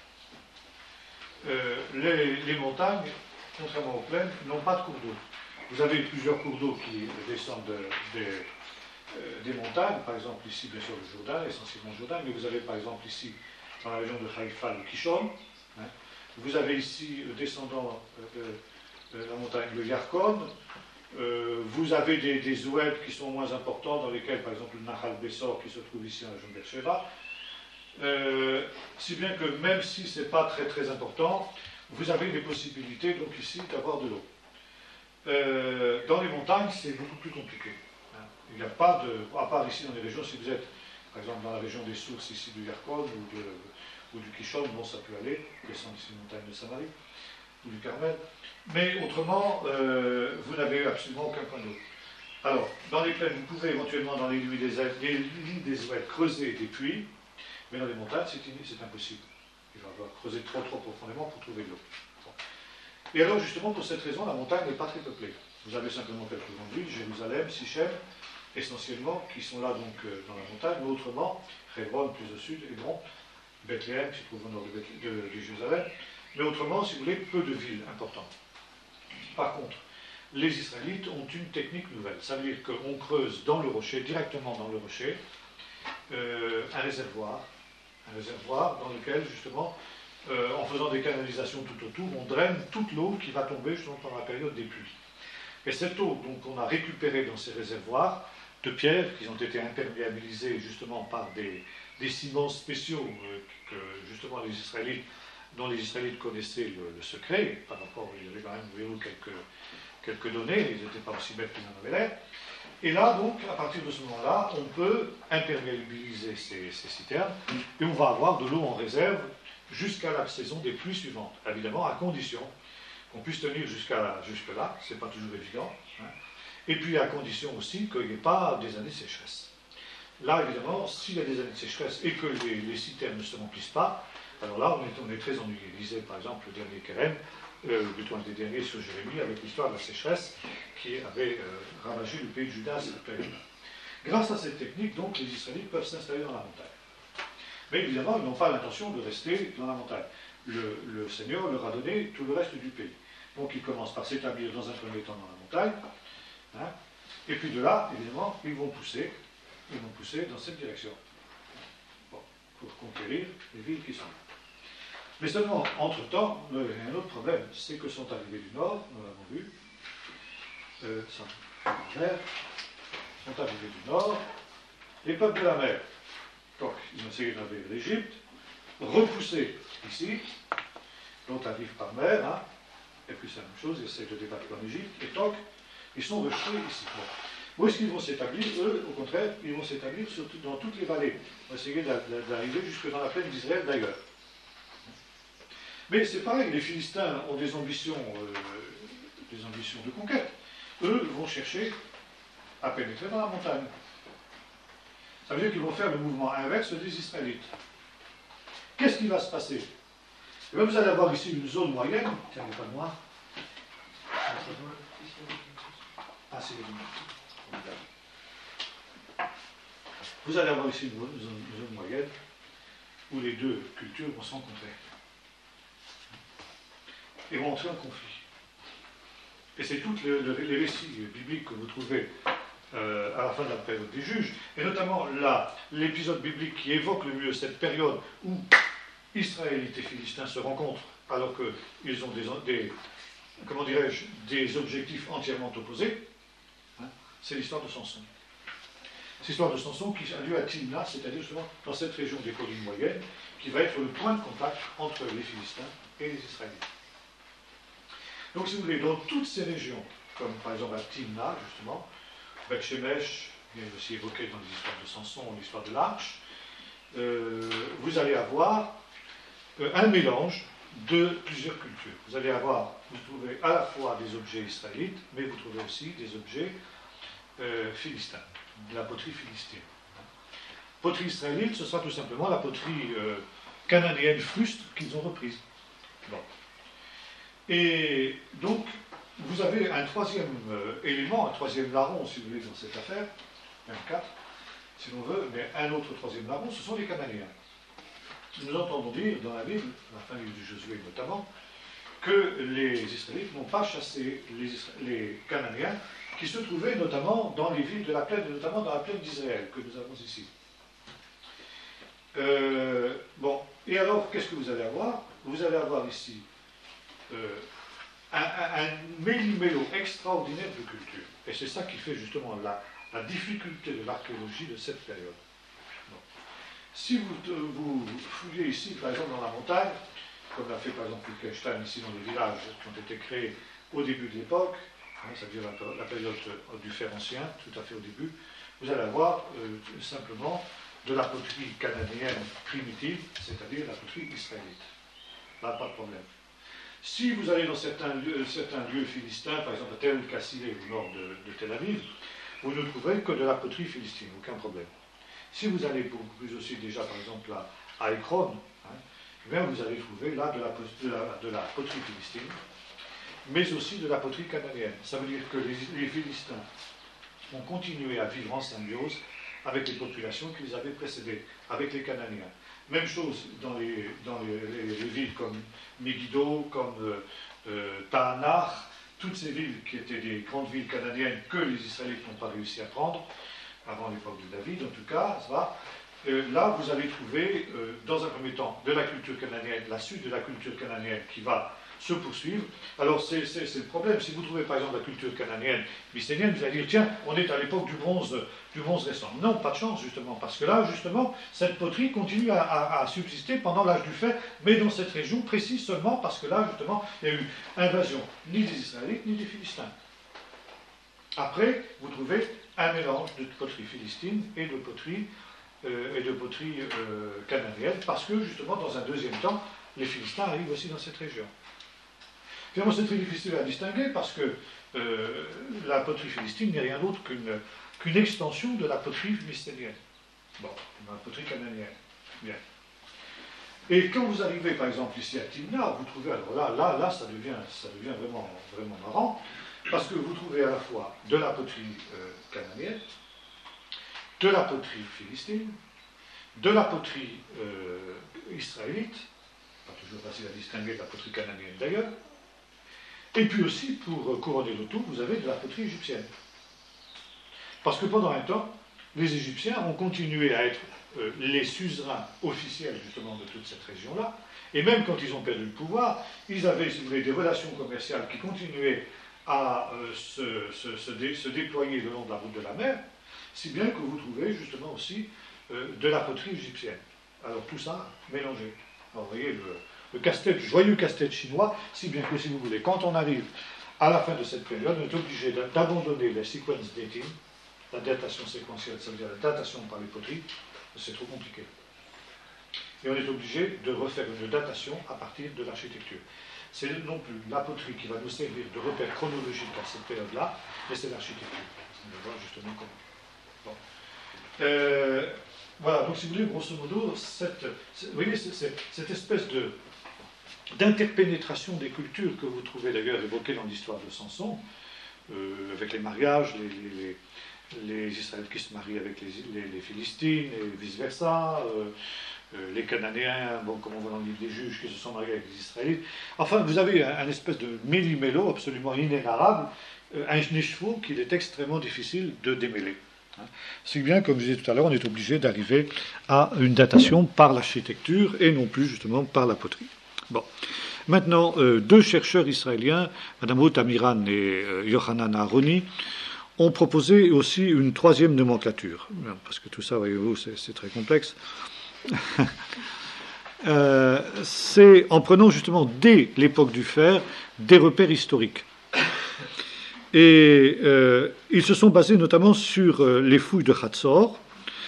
de l'eau. Les montagnes, contrairement aux plaines, n'ont pas de cours d'eau. Vous avez plusieurs cours d'eau qui descendent des montagnes, par exemple ici bien sûr le Jourdain, essentiellement le Jourdain, mais vous avez par exemple ici dans la région de Haïfa le Kishon, hein. Vous avez ici descendant de la montagne le Yarkon, vous avez des oueds qui sont moins importants dans lesquels par exemple le Nahal Bessor qui se trouve ici dans la région de Beersheba, si bien que même si ce n'est pas très très important, vous avez des possibilités donc ici d'avoir de l'eau. Dans les montagnes, c'est beaucoup plus compliqué. Hein. Il n'y a pas de... À part ici dans les régions, si vous êtes, par exemple, dans la région des sources ici du Yarkon ou du Kishon, bon, ça peut aller, descendre ici les montagnes de Samarie, ou du Carmel. Mais autrement, vous n'avez absolument aucun point d'eau. Alors, dans les plaines, vous pouvez éventuellement, dans les lits des oueds, creuser des puits, mais dans les montagnes, c'est impossible. Il va falloir creuser trop profondément pour trouver de l'eau. Et alors, justement, pour cette raison, la montagne n'est pas très peuplée. Vous avez simplement quelques grandes villes, Jérusalem, Sichem, essentiellement, qui sont là donc dans la montagne, mais autrement, Hebron plus au sud, Hébron, Bethléem, qui se trouve au nord de Jérusalem, mais autrement, si vous voulez, peu de villes importantes. Par contre, les Israélites ont une technique nouvelle. Ça veut dire qu'on creuse dans le rocher, directement dans le rocher, un réservoir dans lequel, justement, en faisant des canalisations tout autour, on draine toute l'eau qui va tomber justement pendant la période des pluies. Et cette eau donc, qu'on a récupérée dans ces réservoirs de pierre, qui ont été imperméabilisés justement par des ciments spéciaux que justement dont les Israélites connaissaient le secret, par rapport, ils avaient quand même quelques données, ils n'étaient pas aussi bêtes qu'ils en avaient l'air. Et là, donc, à partir de ce moment-là, on peut imperméabiliser ces citernes et on va avoir de l'eau en réserve jusqu'à la saison des pluies suivantes. Évidemment, à condition qu'on puisse tenir jusque-là, c'est pas toujours évident. Hein. Et puis à condition aussi qu'il n'y ait pas des années de sécheresse. Là, évidemment, s'il y a des années de sécheresse et que les citernes ne se remplissent pas, alors là, on est très ennuyé. Lisez par exemple le dernier Kérem, plutôt un des derniers sur Jérémie, avec l'histoire de la sécheresse qui avait ravagé le pays de Juda à cette période. Grâce à cette technique, donc, les Israélites peuvent s'installer dans la montagne. Mais évidemment, ils n'ont pas l'intention de rester dans la montagne. le Seigneur leur a donné tout le reste du pays. Donc ils commencent par s'établir dans un premier temps dans la montagne, hein, et puis de là, évidemment, ils vont pousser dans cette direction, bon, pour conquérir les villes qui sont là. Mais seulement, entre-temps, il y a un autre problème, c'est que sont arrivés du nord, nous l'avons vu, sont arrivés du nord, les peuples de la mer. Donc, ils ont essayé d'invader l'Égypte, repoussés ici, donc arrivent par mer, hein, et puis c'est la même chose, ils essayent de débattre en Égypte, et donc, ils sont rejetés ici. Bon. Où est-ce qu'ils vont s'établir? Eux, au contraire, ils vont s'établir dans toutes les vallées. On va essayer d'arriver jusque dans la plaine d'Israël d'ailleurs. Mais c'est pareil, les Philistins ont des ambitions de conquête. Eux vont chercher à pénétrer dans la montagne. Ça veut dire qu'ils vont faire le mouvement inverse des Israélites. Qu'est-ce qui va se passer? Et bien, vous allez avoir ici une zone moyenne. Tiens, il n'y a pas de noir. Ah, c'est les lumières. Vous allez avoir ici une zone moyenne où les deux cultures vont se rencontrer et vont entrer en conflit. Et c'est tous les récits bibliques que vous trouvez à la fin de la période des juges, et notamment l'épisode biblique qui évoque le mieux cette période où Israélites et Philistins se rencontrent alors qu'ils ont comment dirais-je, des objectifs entièrement opposés, hein, c'est l'histoire de Samson. C'est l'histoire de Samson qui a lieu à Timna, c'est-à-dire justement dans cette région des collines moyennes, qui va être le point de contact entre les Philistins et les Israélites. Donc, si vous voulez, dans toutes ces régions, comme par exemple à Timna, justement, Beth-Shemesh, bien aussi évoqué dans les histoires de Samson, l'histoire de l'Arche, vous allez avoir un mélange de plusieurs cultures. Vous trouvez à la fois des objets israélites, mais vous trouvez aussi des objets philistins, de la poterie philistine. Poterie israélite, ce sera tout simplement la poterie cananéenne fruste qu'ils ont reprise. Bon. Et donc, vous avez un troisième élément, un troisième larron, si vous voulez, dans cette affaire, même quatre, si l'on veut, mais un autre troisième larron, ce sont les Cananéens. Nous entendons dire dans la Bible, à la fin du Josué notamment, que les Israélites n'ont pas chassé les Cananéens qui se trouvaient notamment dans les villes de la plaine, et notamment dans la plaine d'Israël, que nous avons ici. Bon, et alors, qu'est-ce que vous allez avoir? Vous allez avoir ici un méli-mélo extraordinaire de culture. Et c'est ça qui fait justement la difficulté de l'archéologie de cette période. Bon. Si vous fouillez ici, par exemple, dans la montagne, comme l'a fait par exemple Wittgenstein ici dans les villages qui ont été créés au début de l'époque, hein, c'est-à-dire la période du fer ancien, tout à fait au début, vous allez avoir simplement de la poterie cananéenne primitive, c'est-à-dire la poterie israélite. Là, pas de problème. Si vous allez dans certains lieux philistins, par exemple à Tel Kassile au nord de Tel Aviv, vous ne trouverez que de la poterie philistine, aucun problème. Si vous allez beaucoup plus aussi déjà, par exemple, à Ekron, hein, eh bien vous allez trouver là de la poterie philistine, mais aussi de la poterie cananéenne. Ça veut dire que les Philistins ont continué à vivre en symbiose avec les populations qui les avaient précédés, avec les Cananéens. Même chose dans les villes comme Megiddo, comme Taanach, toutes ces villes qui étaient des grandes villes cananéennes que les Israélites n'ont pas réussi à prendre, avant l'époque de David en tout cas, là vous allez trouver dans un premier temps de la culture cananéenne, la suite de la culture cananéenne qui va se poursuivre. Alors c'est le problème, si vous trouvez par exemple la culture cananéenne, mycénienne, vous allez dire tiens, on est à l'époque du bronze récent. Non, pas de chance justement, parce que là justement, cette poterie continue à subsister pendant l'âge du fer, mais dans cette région précise seulement parce que là justement, il y a eu invasion ni des Israélites ni des Philistins. Après, vous trouvez un mélange de poterie philistine et de poterie cananéenne, parce que justement, dans un deuxième temps, les Philistins arrivent aussi dans cette région. Finalement, c'est très difficile à distinguer parce que la poterie philistine n'est rien d'autre qu'une extension de la poterie mycénienne. Bon, la poterie cananéenne. Bien. Et quand vous arrivez, par exemple, ici à Timna, vous trouvez, alors là, ça devient vraiment, vraiment marrant, parce que vous trouvez à la fois de la poterie cananéenne, de la poterie philistine, de la poterie israélite, Pas toujours facile à distinguer de la poterie cananéenne d'ailleurs. Et puis aussi, pour couronner le tout, vous avez de la poterie égyptienne. Parce que pendant un temps, les Égyptiens ont continué à être les suzerains officiels justement de toute cette région-là, et même quand ils ont perdu le pouvoir, ils avaient, si vous voulez, des relations commerciales qui continuaient à se déployer le long de la route de la mer, si bien que vous trouvez justement aussi de la poterie égyptienne. Alors tout ça mélangé. Alors vous voyez le casse-tête, joyeux casse-tête chinois, si bien que si vous voulez, quand on arrive à la fin de cette période, on est obligé d'abandonner les sequence dating, la datation séquentielle, ça veut dire la datation par les poteries, c'est trop compliqué. Et on est obligé de refaire une datation à partir de l'architecture. C'est non plus la poterie qui va nous servir de repère chronologique à cette période-là, mais c'est l'architecture. On va voir justement comment. Bon. Voilà, donc si vous voulez, grosso modo, vous voyez, cette espèce d'interpénétration des cultures que vous trouvez d'ailleurs évoquée dans l'histoire de Samson, avec les mariages, les Israélites qui se marient avec les Philistines et vice-versa, les Cananéens, bon, comme on voit dans le livre des Juges, qui se sont mariés avec les Israélites. Enfin, vous avez un espèce de méli-mélo absolument inénarrable, un écheveau qu'il est extrêmement difficile de démêler. Si bien, comme je disais tout à l'heure, on est obligé d'arriver à une datation par l'architecture et non plus justement par la poterie. Bon. Maintenant, deux chercheurs israéliens, Mme Ruth Amiran et Yohanan Aharoni, ont proposé aussi une troisième nomenclature. Parce que tout ça, voyez-vous, c'est très complexe. C'est en prenant justement dès l'époque du fer des repères historiques. Et ils se sont basés notamment sur les fouilles de Hatzor.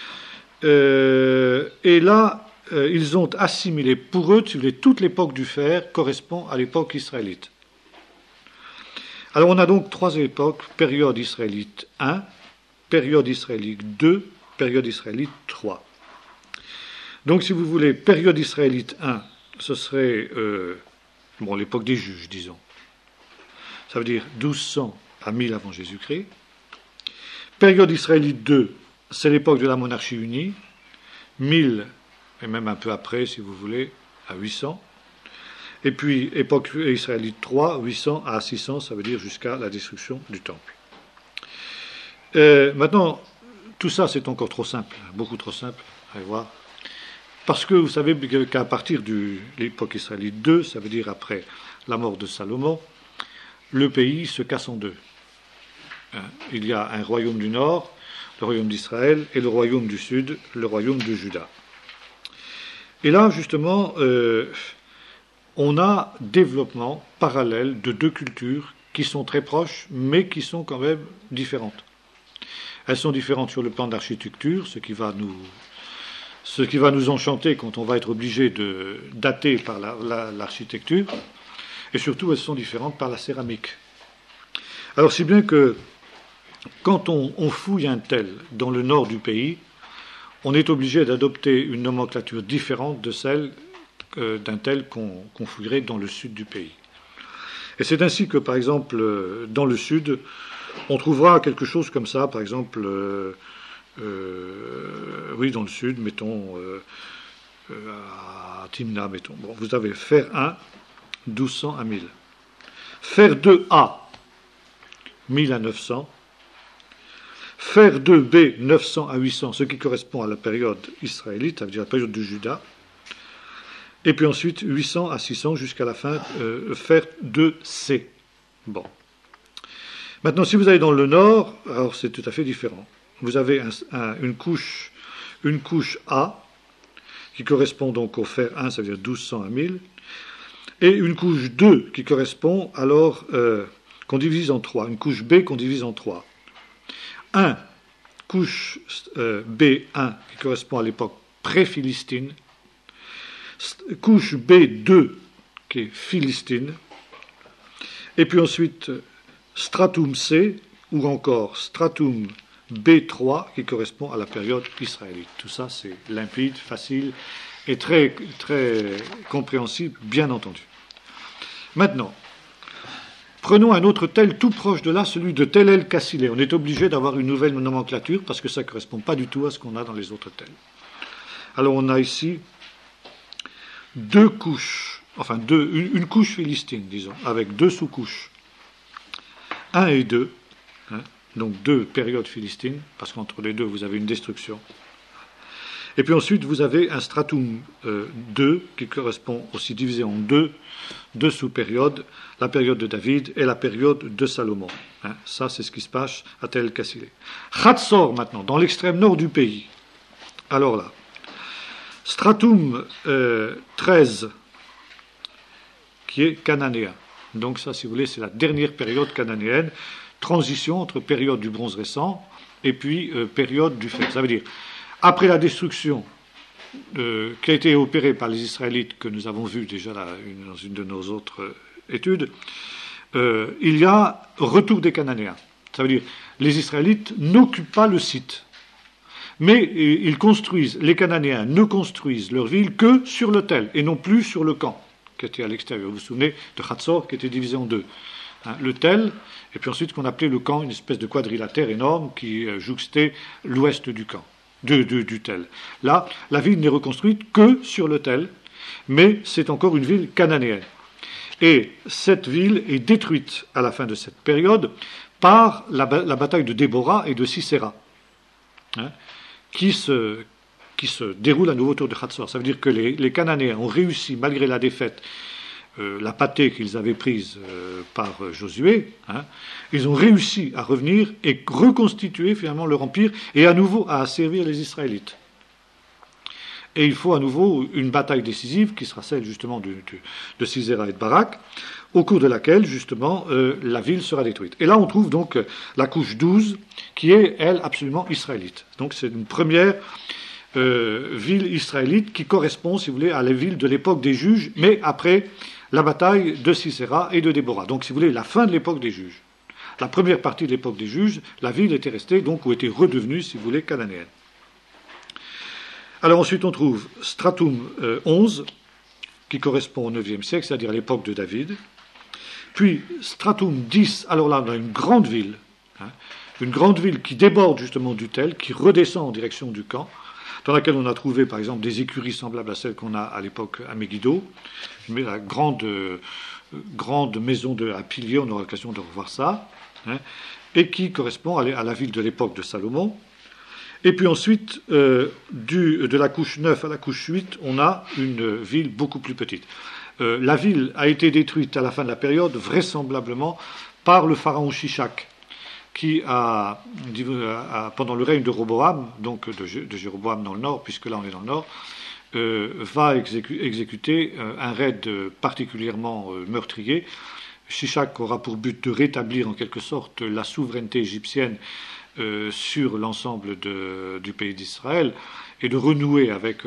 Et là, ils ont assimilé, pour eux, si vous voulez, toute l'époque du fer correspond à l'époque israélite. Alors on a donc trois époques, période israélite 1, période israélite 2, période israélite 3. Donc si vous voulez, période israélite 1, ce serait l'époque des juges, disons. Ça veut dire 1200 à 1000 avant Jésus-Christ. Période israélite 2, c'est l'époque de la monarchie unie, 1000, et même un peu après, si vous voulez, à 800. Et puis, époque israélite 3, 800 à 600, ça veut dire jusqu'à la destruction du temple. Maintenant, tout ça, c'est encore trop simple, beaucoup trop simple, allez voir. Parce que vous savez qu'à partir de l'époque israélite 2, ça veut dire après la mort de Salomon, le pays se casse en deux. Il y a un royaume du nord, le royaume d'Israël, et le royaume du sud, le royaume de Juda. Et là, justement, on a développement parallèle de deux cultures qui sont très proches, mais qui sont quand même différentes. Elles sont différentes sur le plan d'architecture, ce qui va nous enchanter quand on va être obligé de dater par l'architecture, et surtout elles sont différentes par la céramique. Alors si bien que quand on fouille un tel dans le nord du pays, on est obligé d'adopter une nomenclature différente de celle d'un tel qu'on fouillerait dans le sud du pays. Et c'est ainsi que, par exemple, dans le sud, on trouvera quelque chose comme ça, par exemple, oui, dans le sud, mettons, à Timna, mettons. Bon, vous avez fer 1, 1200 à 1000. Fer 2A, 1000 à 900. Fer 2B, 900 à 800, ce qui correspond à la période israélite, ça veut dire la période du Juda. Et puis ensuite, 800 à 600 jusqu'à la fin, fer 2C. Bon. Maintenant, si vous allez dans le nord, alors c'est tout à fait différent. Vous avez une couche A, qui correspond donc au fer 1, ça veut dire 1200 à 1000, et une couche 2 qui correspond alors, qu'on divise en 3, une couche B qu'on divise en 3. 1, couche B1 qui correspond à l'époque pré-philistine, couche B2 qui est philistine, et puis ensuite stratum C ou encore stratum B3 qui correspond à la période israélite. Tout ça c'est limpide, facile et très, très compréhensible, bien entendu. Maintenant, prenons un autre tel tout proche de là, celui de Tel El Kassilé. On est obligé d'avoir une nouvelle nomenclature parce que ça ne correspond pas du tout à ce qu'on a dans les autres tels. Alors on a ici deux couches, enfin une couche philistine, disons, avec deux sous-couches, 1 et 2, hein, donc deux périodes philistines, parce qu'entre les deux, vous avez une destruction. Et puis ensuite, vous avez un stratum 2, qui correspond aussi divisé en deux sous-périodes, la période de David et la période de Salomon. Hein, ça, c'est ce qui se passe à Tel Kassilé. Hatzor, maintenant, dans l'extrême nord du pays. Alors là, stratum 13, qui est cananéen. Donc ça, si vous voulez, c'est la dernière période cananéenne, transition entre période du bronze récent et puis période du fer. Ça veut dire, après la destruction qui a été opérée par les Israélites, que nous avons vu déjà là, dans une de nos autres études, il y a retour des Cananéens. Ça veut dire, les Israélites n'occupent pas le site. Mais ils construisent, les Cananéens ne construisent leur ville que sur l'autel, et non plus sur le camp, qui était à l'extérieur. Vous vous souvenez de Hatzor, qui était divisé en deux. Hein, le tel, et puis ensuite ce qu'on appelait le camp, une espèce de quadrilatère énorme qui jouxtait l'ouest du camp, du tel. Là, la ville n'est reconstruite que sur le tel, mais c'est encore une ville cananéenne. Et cette ville est détruite à la fin de cette période par la bataille de Déborah et de Sisera, hein, qui se déroule à nouveau autour de Hatzor. Ça veut dire que les Cananéens ont réussi, malgré la défaite, la pâtée qu'ils avaient prise par Josué, hein, ils ont réussi à revenir et reconstituer finalement leur empire et à nouveau à asservir les Israélites. Et il faut à nouveau une bataille décisive qui sera celle justement de Sisera et de Barak, au cours de laquelle justement la ville sera détruite. Et là on trouve donc la couche 12 qui est, elle, absolument israélite. Donc c'est une première ville israélite qui correspond, si vous voulez, à la ville de l'époque des juges, mais après la bataille de Sisera et de Déborah. Donc si vous voulez, la fin de l'époque des juges. La première partie de l'époque des juges, la ville était restée, donc, ou était redevenue, si vous voulez, cananéenne. Alors ensuite on trouve Stratum 11, qui correspond au IXe siècle, c'est-à-dire à l'époque de David. Puis Stratum 10, alors là on a une grande ville qui déborde justement du tel, qui redescend en direction du camp, dans laquelle on a trouvé par exemple des écuries semblables à celles qu'on a à l'époque à Megiddo, mais la grande maison à piliers, on aura l'occasion de revoir ça, hein, et qui correspond à la ville de l'époque de Salomon. Et puis ensuite, de la couche 9 à la couche 8, on a une ville beaucoup plus petite. La ville a été détruite à la fin de la période, vraisemblablement, par le pharaon Shishak, qui pendant le règne de Roboam, donc de Jéroboam dans le nord, puisque là on est dans le nord, va exécuter un raid particulièrement meurtrier. Shishak aura pour but de rétablir en quelque sorte la souveraineté égyptienne sur l'ensemble du pays d'Israël et de renouer avec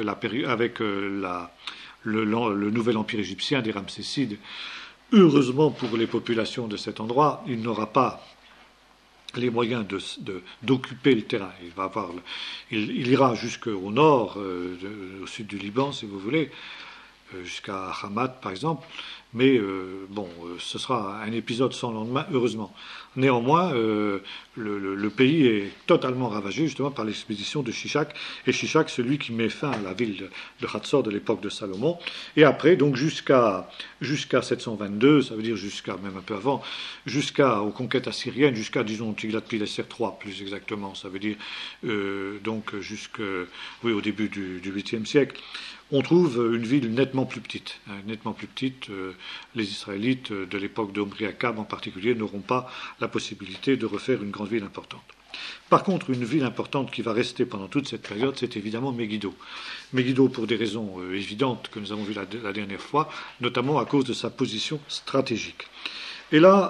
le nouvel empire égyptien des Ramsésides. Heureusement pour les populations de cet endroit, il n'aura pas les moyens d'occuper le terrain. Il ira jusqu'au nord, au sud du Liban, si vous voulez, jusqu'à Hamat, par exemple. Mais ce sera un épisode sans lendemain, heureusement. Néanmoins, le pays est totalement ravagé justement par l'expédition de Shishak. Et Shishak, celui qui met fin à la ville de Hatzor de l'époque de Salomon. Et après, donc jusqu'à 722, ça veut dire jusqu'à même un peu avant, aux conquêtes assyriennes, jusqu'à disons Tiglath-Pileser III plus exactement. Ça veut dire donc au début du 8e siècle. On trouve une ville nettement plus petite. Les Israélites de l'époque d'Omri Akab en particulier n'auront pas la possibilité de refaire une grande ville importante. Par contre, une ville importante qui va rester pendant toute cette période, c'est évidemment Megiddo. Megiddo pour des raisons évidentes que nous avons vues la dernière fois, notamment à cause de sa position stratégique. Et là,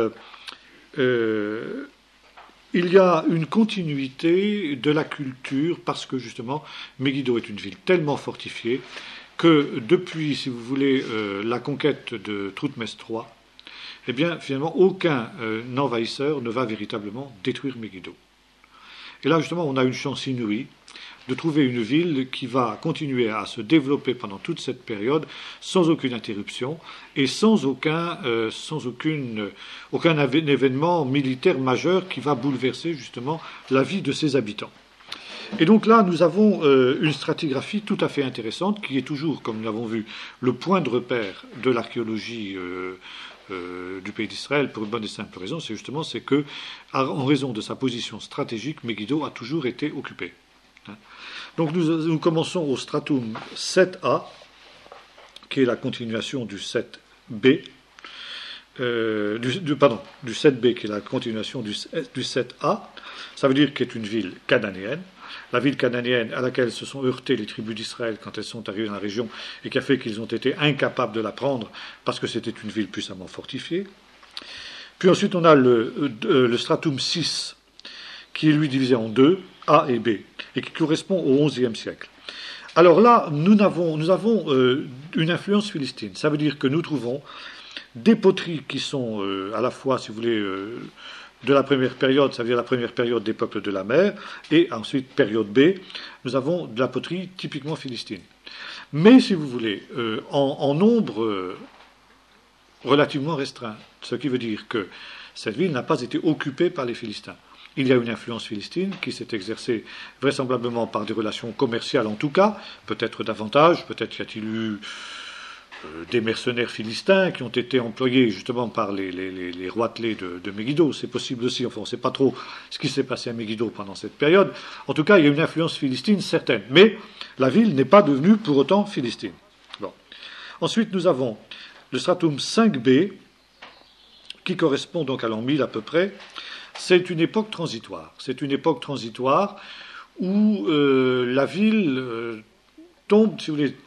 il y a une continuité de la culture parce que justement Megiddo est une ville tellement fortifiée que depuis, si vous voulez, la conquête de Thutmès III, eh bien finalement aucun envahisseur ne va véritablement détruire Megiddo. Et là justement on a une chance inouïe de trouver une ville qui va continuer à se développer pendant toute cette période sans aucune interruption et sans aucun événement militaire majeur qui va bouleverser justement la vie de ses habitants. Et donc là, nous avons une stratigraphie tout à fait intéressante qui est toujours, comme nous l'avons vu, le point de repère de l'archéologie du pays d'Israël pour une bonne et simple raison, c'est que, en raison de sa position stratégique, Megiddo a toujours été occupé. Donc nous commençons au stratum 7a, qui est la continuation du 7b, du 7b, qui est la continuation du 7a. Ça veut dire qu'il est une ville cananéenne. La ville cananéenne à laquelle se sont heurtées les tribus d'Israël quand elles sont arrivées dans la région et qui a fait qu'ils ont été incapables de la prendre parce que c'était une ville puissamment fortifiée. Puis ensuite on a le stratum 6 qui est lui divisé en deux, A et B, et qui correspond au XIe siècle. Alors là, nous avons une influence philistine. Ça veut dire que nous trouvons des poteries qui sont à la fois, si vous voulez, de la première période, ça veut dire la première période des peuples de la mer, et ensuite, période B, nous avons de la poterie typiquement philistine. Mais, si vous voulez, en nombre relativement restreint, ce qui veut dire que cette ville n'a pas été occupée par les Philistins. Il y a une influence philistine qui s'est exercée vraisemblablement par des relations commerciales en tout cas, peut-être davantage, peut-être y a-t-il eu des mercenaires philistins qui ont été employés justement par les roitelets de Megiddo. C'est possible aussi, enfin on ne sait pas trop ce qui s'est passé à Megiddo pendant cette période. En tout cas, il y a une influence philistine certaine, mais la ville n'est pas devenue pour autant philistine. Bon. Ensuite, nous avons le stratum 5b, qui correspond donc à l'an 1000 à peu près. C'est une époque transitoire. C'est une époque transitoire où la ville tombe, si vous voulez,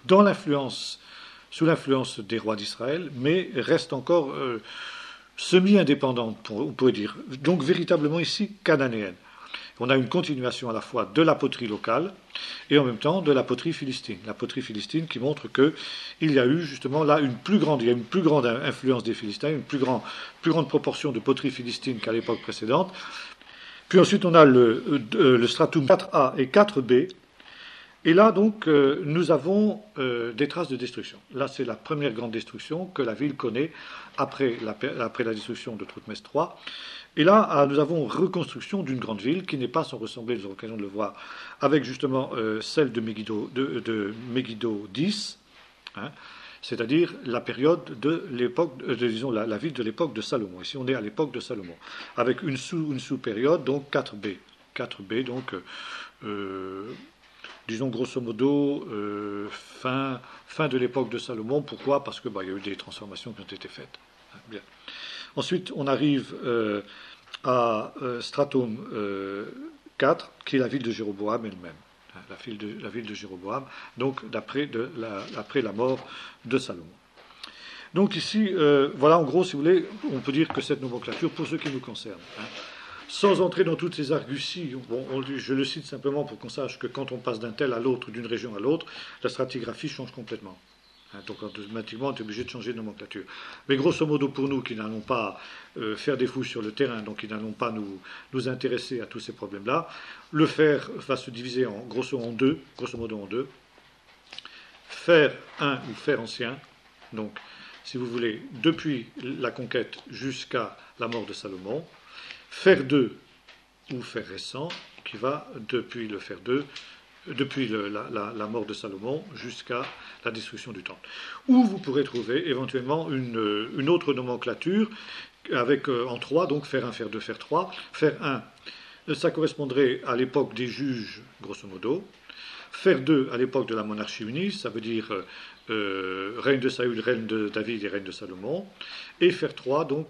sous l'influence des rois d'Israël, mais reste encore semi-indépendante, on pourrait dire. Donc véritablement ici cananéenne. On a une continuation à la fois de la poterie locale et en même temps de la poterie philistine. La poterie philistine qui montre qu'il y a eu justement là une plus grande influence des Philistins, une plus grande proportion de poterie philistine qu'à l'époque précédente. Puis ensuite on a le stratum 4a et 4b. Et là donc nous avons des traces de destruction. Là c'est la première grande destruction que la ville connaît après la destruction de Thotmès III. Et là, nous avons reconstruction d'une grande ville qui n'est pas sans ressembler, nous avons l'occasion de le voir, avec justement celle de Megiddo X, hein, c'est-à-dire la période de l'époque, disons la ville de l'époque de Salomon. Ici, on est à l'époque de Salomon, avec une sous-période, donc 4B. 4B, donc, disons grosso modo, fin de l'époque de Salomon. Pourquoi ? Parce qu'il y a eu des transformations qui ont été faites. Bien. Ensuite, on arrive à stratum 4, qui est la ville de Jéroboam elle-même. La ville de Jéroboam, donc après la mort de Salomon. Donc ici, voilà en gros, si vous voulez, on peut dire que cette nomenclature, pour ce qui nous concerne, sans entrer dans toutes ces arguties, je le cite simplement pour qu'on sache que quand on passe d'un tel à l'autre, d'une région à l'autre, la stratigraphie change complètement. Donc automatiquement, on est obligé de changer de nomenclature. Mais grosso modo, pour nous qui n'allons pas faire des fouilles sur le terrain, donc qui n'allons pas nous intéresser à tous ces problèmes-là, le fer va se diviser grosso modo en deux. Fer 1 ou fer ancien, donc si vous voulez, depuis la conquête jusqu'à la mort de Salomon. Fer 2 ou fer récent, qui va depuis le fer 2, depuis la mort de Salomon jusqu'à la destruction du temple. Ou vous pourrez trouver éventuellement une autre nomenclature avec en 3, donc fer 1, fer 2, fer 3. Fer 1, ça correspondrait à l'époque des juges, grosso modo. Fer 2, à l'époque de la monarchie unie, ça veut dire règne de Saül, règne de David et règne de Salomon. Et fer 3, donc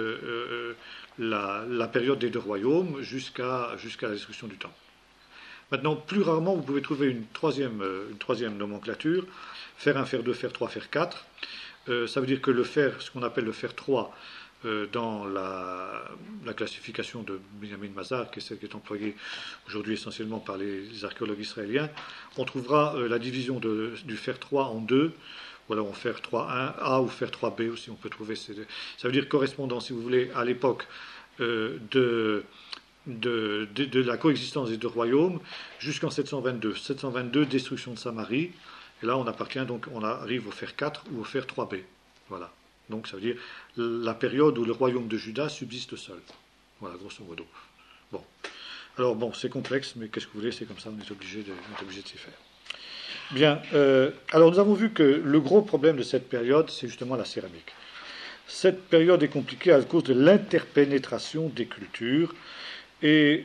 la période des deux royaumes jusqu'à la destruction du temple. Maintenant, plus rarement, vous pouvez trouver une troisième nomenclature, fer 1, fer 2, fer 3, fer 4. Ça veut dire que le fer, ce qu'on appelle le fer 3, dans la classification de Benjamin Mazar, qui est celle qui est employée aujourd'hui essentiellement par les archéologues israéliens, on trouvera la division du fer 3 en deux. Voilà, on fer 3A ou fer 3B aussi, on peut trouver. Ça veut dire correspondant, si vous voulez, à l'époque de la coexistence des deux royaumes jusqu'en 722. 722, destruction de Samarie. Et là, on arrive au fer 4 ou au fer 3B. Voilà. Donc, ça veut dire la période où le royaume de Juda subsiste seul. Voilà, grosso modo. Bon. Alors bon, c'est complexe, mais qu'est-ce que vous voulez, c'est comme ça, on est obligé de s'y faire. Bien, alors nous avons vu que le gros problème de cette période, c'est justement la céramique. Cette période est compliquée à cause de l'interpénétration des cultures et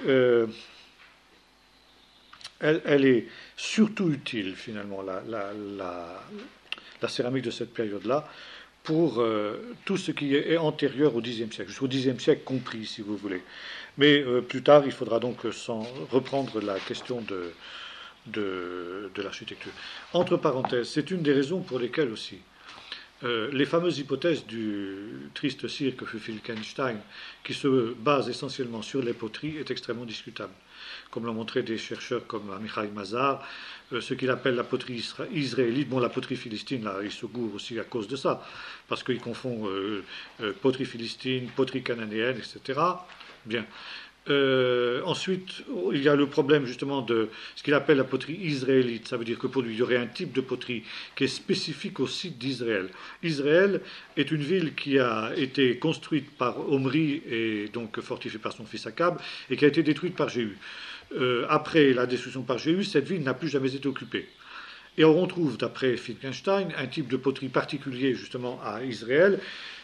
elle est surtout utile finalement, la céramique de cette période-là, pour tout ce qui est antérieur au Xe siècle, jusqu'au Xe siècle compris, si vous voulez. Mais plus tard, il faudra donc reprendre la question de l'architecture. Entre parenthèses, c'est une des raisons pour lesquelles aussi les fameuses hypothèses du triste cirque que fut Wittgenstein, qui se basent essentiellement sur les poteries, est extrêmement discutable. Comme l'ont montré des chercheurs comme Amichai Mazar, ce qu'il appelle la poterie israélite, bon, la poterie philistine, là, il se gourre aussi à cause de ça, parce qu'il confond poterie philistine, poterie cananéenne, etc. Bien. Ensuite, il y a le problème justement de ce qu'il appelle la poterie israélite. Ça veut dire que pour lui, il y aurait un type de poterie qui est spécifique au site d'Israël. Israël est une ville qui a été construite par Omri et donc fortifiée par son fils Akab et qui a été détruite par Jéhu. Après la destruction par Jéhu, cette ville n'a plus jamais été occupée. Et on trouve, d'après Wittgenstein, un type de poterie particulier justement à Israël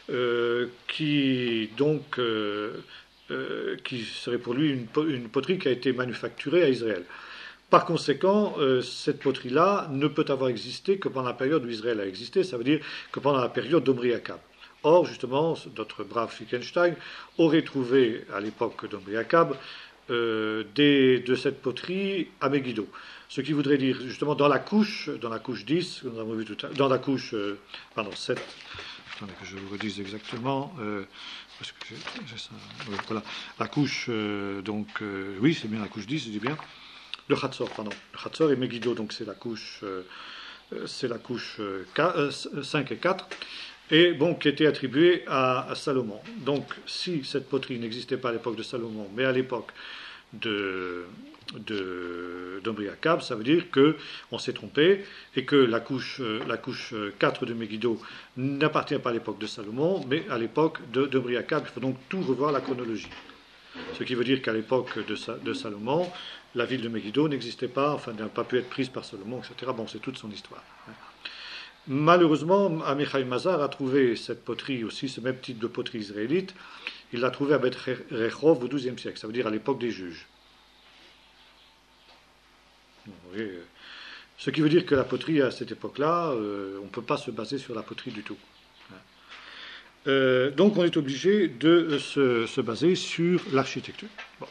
qui donc qui serait pour lui une poterie qui a été manufacturée à Israël. Par conséquent, cette poterie-là ne peut avoir existé que pendant la période où Israël a existé, ça veut dire que pendant la période d'Omri Akab. Or, justement, notre brave Wittgenstein aurait trouvé, à l'époque d'Omri Akab, de cette poterie à Megiddo. Ce qui voudrait dire, justement, dans la couche 10, que nous avons vu tout à l'heure, dans la couche, 7, attendez que je vous redise exactement, parce que j'ai ça, voilà, la couche, oui, c'est bien la couche 10, je dis bien, le Chatzor et Megiddo, donc c'est la couche 5 et 4, et bon, qui était attribuée à Salomon. Donc, si cette poterie n'existait pas à l'époque de Salomon, mais à l'époque d'Omri Akab, ça veut dire qu'on s'est trompé et que la couche 4 de Megiddo n'appartient pas à l'époque de Salomon, mais à l'époque d'Omri Akab. Il faut donc tout revoir la chronologie. Ce qui veut dire qu'à l'époque de Salomon, la ville de Megiddo n'existait pas, enfin n'a pas pu être prise par Salomon, etc. Bon, c'est toute son histoire. Malheureusement, Amichai Mazar a trouvé cette poterie aussi, ce même type de poterie israélite, il l'a trouvé à Beth Rechov au XIIe siècle, ça veut dire à l'époque des juges. Oui, ce qui veut dire que la poterie à cette époque-là, on ne peut pas se baser sur la poterie du tout. Donc on est obligé de se baser sur l'architecture. Bon.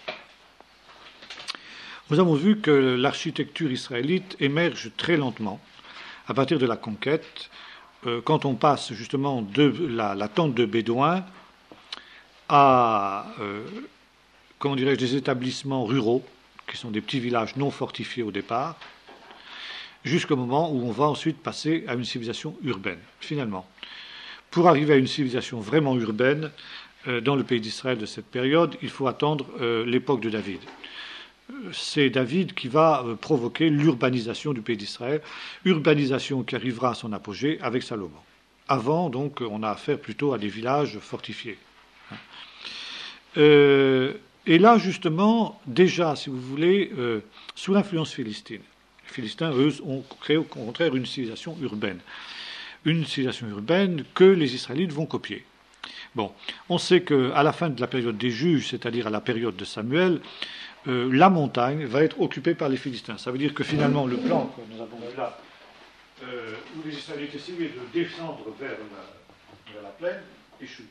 Nous avons vu que l'architecture israélite émerge très lentement à partir de la conquête, quand on passe justement de la tente de Bédouins à, comment dirais-je, des établissements ruraux, qui sont des petits villages non fortifiés au départ, jusqu'au moment où on va ensuite passer à une civilisation urbaine, finalement. Pour arriver à une civilisation vraiment urbaine, dans le pays d'Israël de cette période, il faut attendre l'époque de David. C'est David qui va provoquer l'urbanisation du pays d'Israël, urbanisation qui arrivera à son apogée avec Salomon. Avant, donc, on a affaire plutôt à des villages fortifiés. Et là, justement, déjà, si vous voulez, sous l'influence philistine, les Philistins, eux, ont créé au contraire une civilisation urbaine. Une civilisation urbaine que les Israélites vont copier. Bon, on sait qu'à la fin de la période des juges, c'est-à-dire à la période de Samuel, la montagne va être occupée par les Philistins. Ça veut dire que finalement, le plan que nous avons vu là, où les Israélites essayaient de descendre vers la plaine, échoue.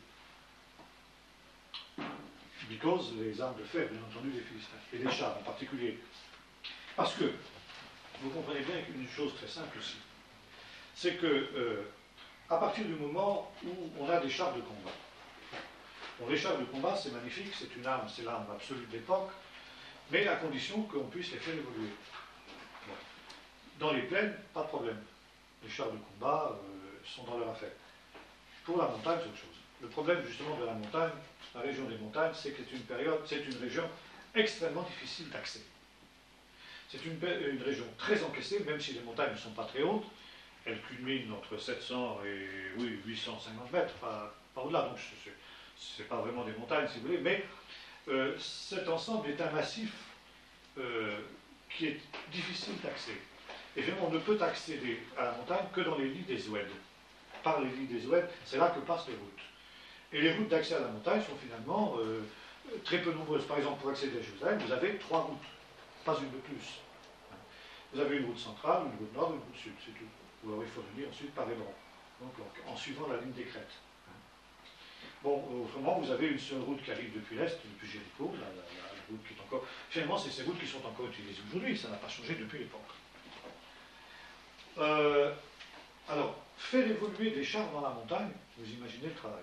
Because les armes de fer, bien entendu, des Philistins, et des chars en particulier. Parce que, vous comprenez bien qu'une chose très simple aussi, c'est que, à partir du moment où on a des chars de combat, bon, les chars de combat, c'est magnifique, c'est l'arme absolue de l'époque, mais à condition qu'on puisse les faire évoluer. Bon. Dans les plaines, pas de problème. Les chars de combat sont dans leur affaire. Pour la montagne, c'est autre chose. Le problème, justement, de la montagne, la région des montagnes, c'est que c'est une région extrêmement difficile d'accès. C'est une région très encaissée, même si les montagnes ne sont pas très hautes. Elles culminent entre 700 et 850 mètres, pas au-delà. Donc, ce n'est pas vraiment des montagnes, si vous voulez, mais cet ensemble est un massif qui est difficile d'accès. Et finalement, on ne peut accéder à la montagne que dans les lits des oueds. Par les lits des oueds, c'est là que passent les routes. Et les routes d'accès à la montagne sont finalement très peu nombreuses. Par exemple, pour accéder à Jérusalem, vous avez 3 routes, pas une de plus. Vous avez une route centrale, une route nord, une route sud, c'est tout. Ou alors il faut venir ensuite par Hébron, donc en suivant la ligne des crêtes. Bon, autrement, vous avez une seule route qui arrive depuis l'Est, depuis Jéricho, la route qui est encore... Finalement, c'est ces routes qui sont encore utilisées aujourd'hui, ça n'a pas changé depuis l'époque. Alors, faire évoluer des chars dans la montagne, vous imaginez le travail.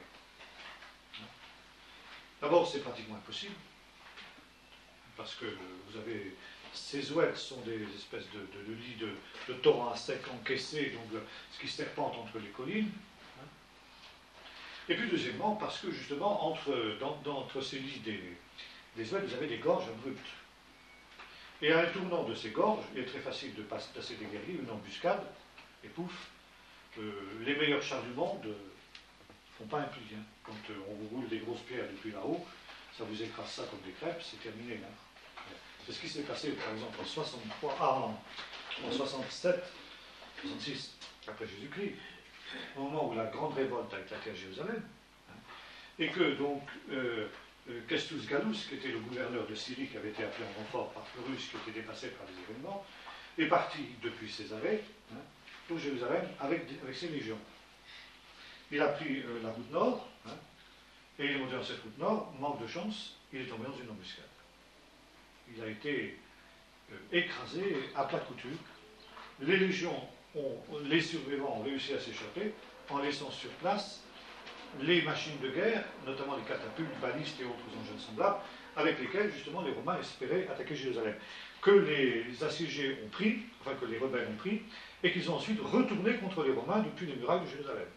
D'abord, c'est pratiquement impossible, parce que vous avez... Ces oueds sont des espèces de lits de torrents à sec encaissés, donc ce qui serpente entre les collines. Et puis deuxièmement, parce que justement, entre ces lits des oueds, vous avez des gorges abruptes. Et à un tournant de ces gorges, il est très facile de passer des guerriers, une embuscade, et pouf, les meilleurs chars du monde ne font pas un pli. Hein. Quand on vous roule des grosses pierres depuis là-haut, ça vous écrase ça comme des crêpes, c'est terminé. Hein. C'est ce qui s'est passé, par exemple, en 63, en 67, 66, après Jésus-Christ, au moment où la grande révolte a éclaté à Jérusalem, hein, et que donc Festus Gallus, qui était le gouverneur de Syrie, qui avait été appelé en renfort par Fleurus, qui était dépassé par les événements, est parti depuis Césarée hein, pour Jérusalem avec ses légions. Il a pris la route nord, hein, et il est monté dans cette route nord, manque de chance, il est tombé dans une embuscade. Il a été écrasé à plat de couture. Les légions, les survivants ont réussi à s'échapper en laissant sur place les machines de guerre, notamment les catapultes, balistes et autres engins semblables, avec lesquels justement les Romains espéraient attaquer Jérusalem. Que les assiégés ont pris, enfin que les rebelles ont pris, et qu'ils ont ensuite retourné contre les Romains depuis les murailles de Jérusalem.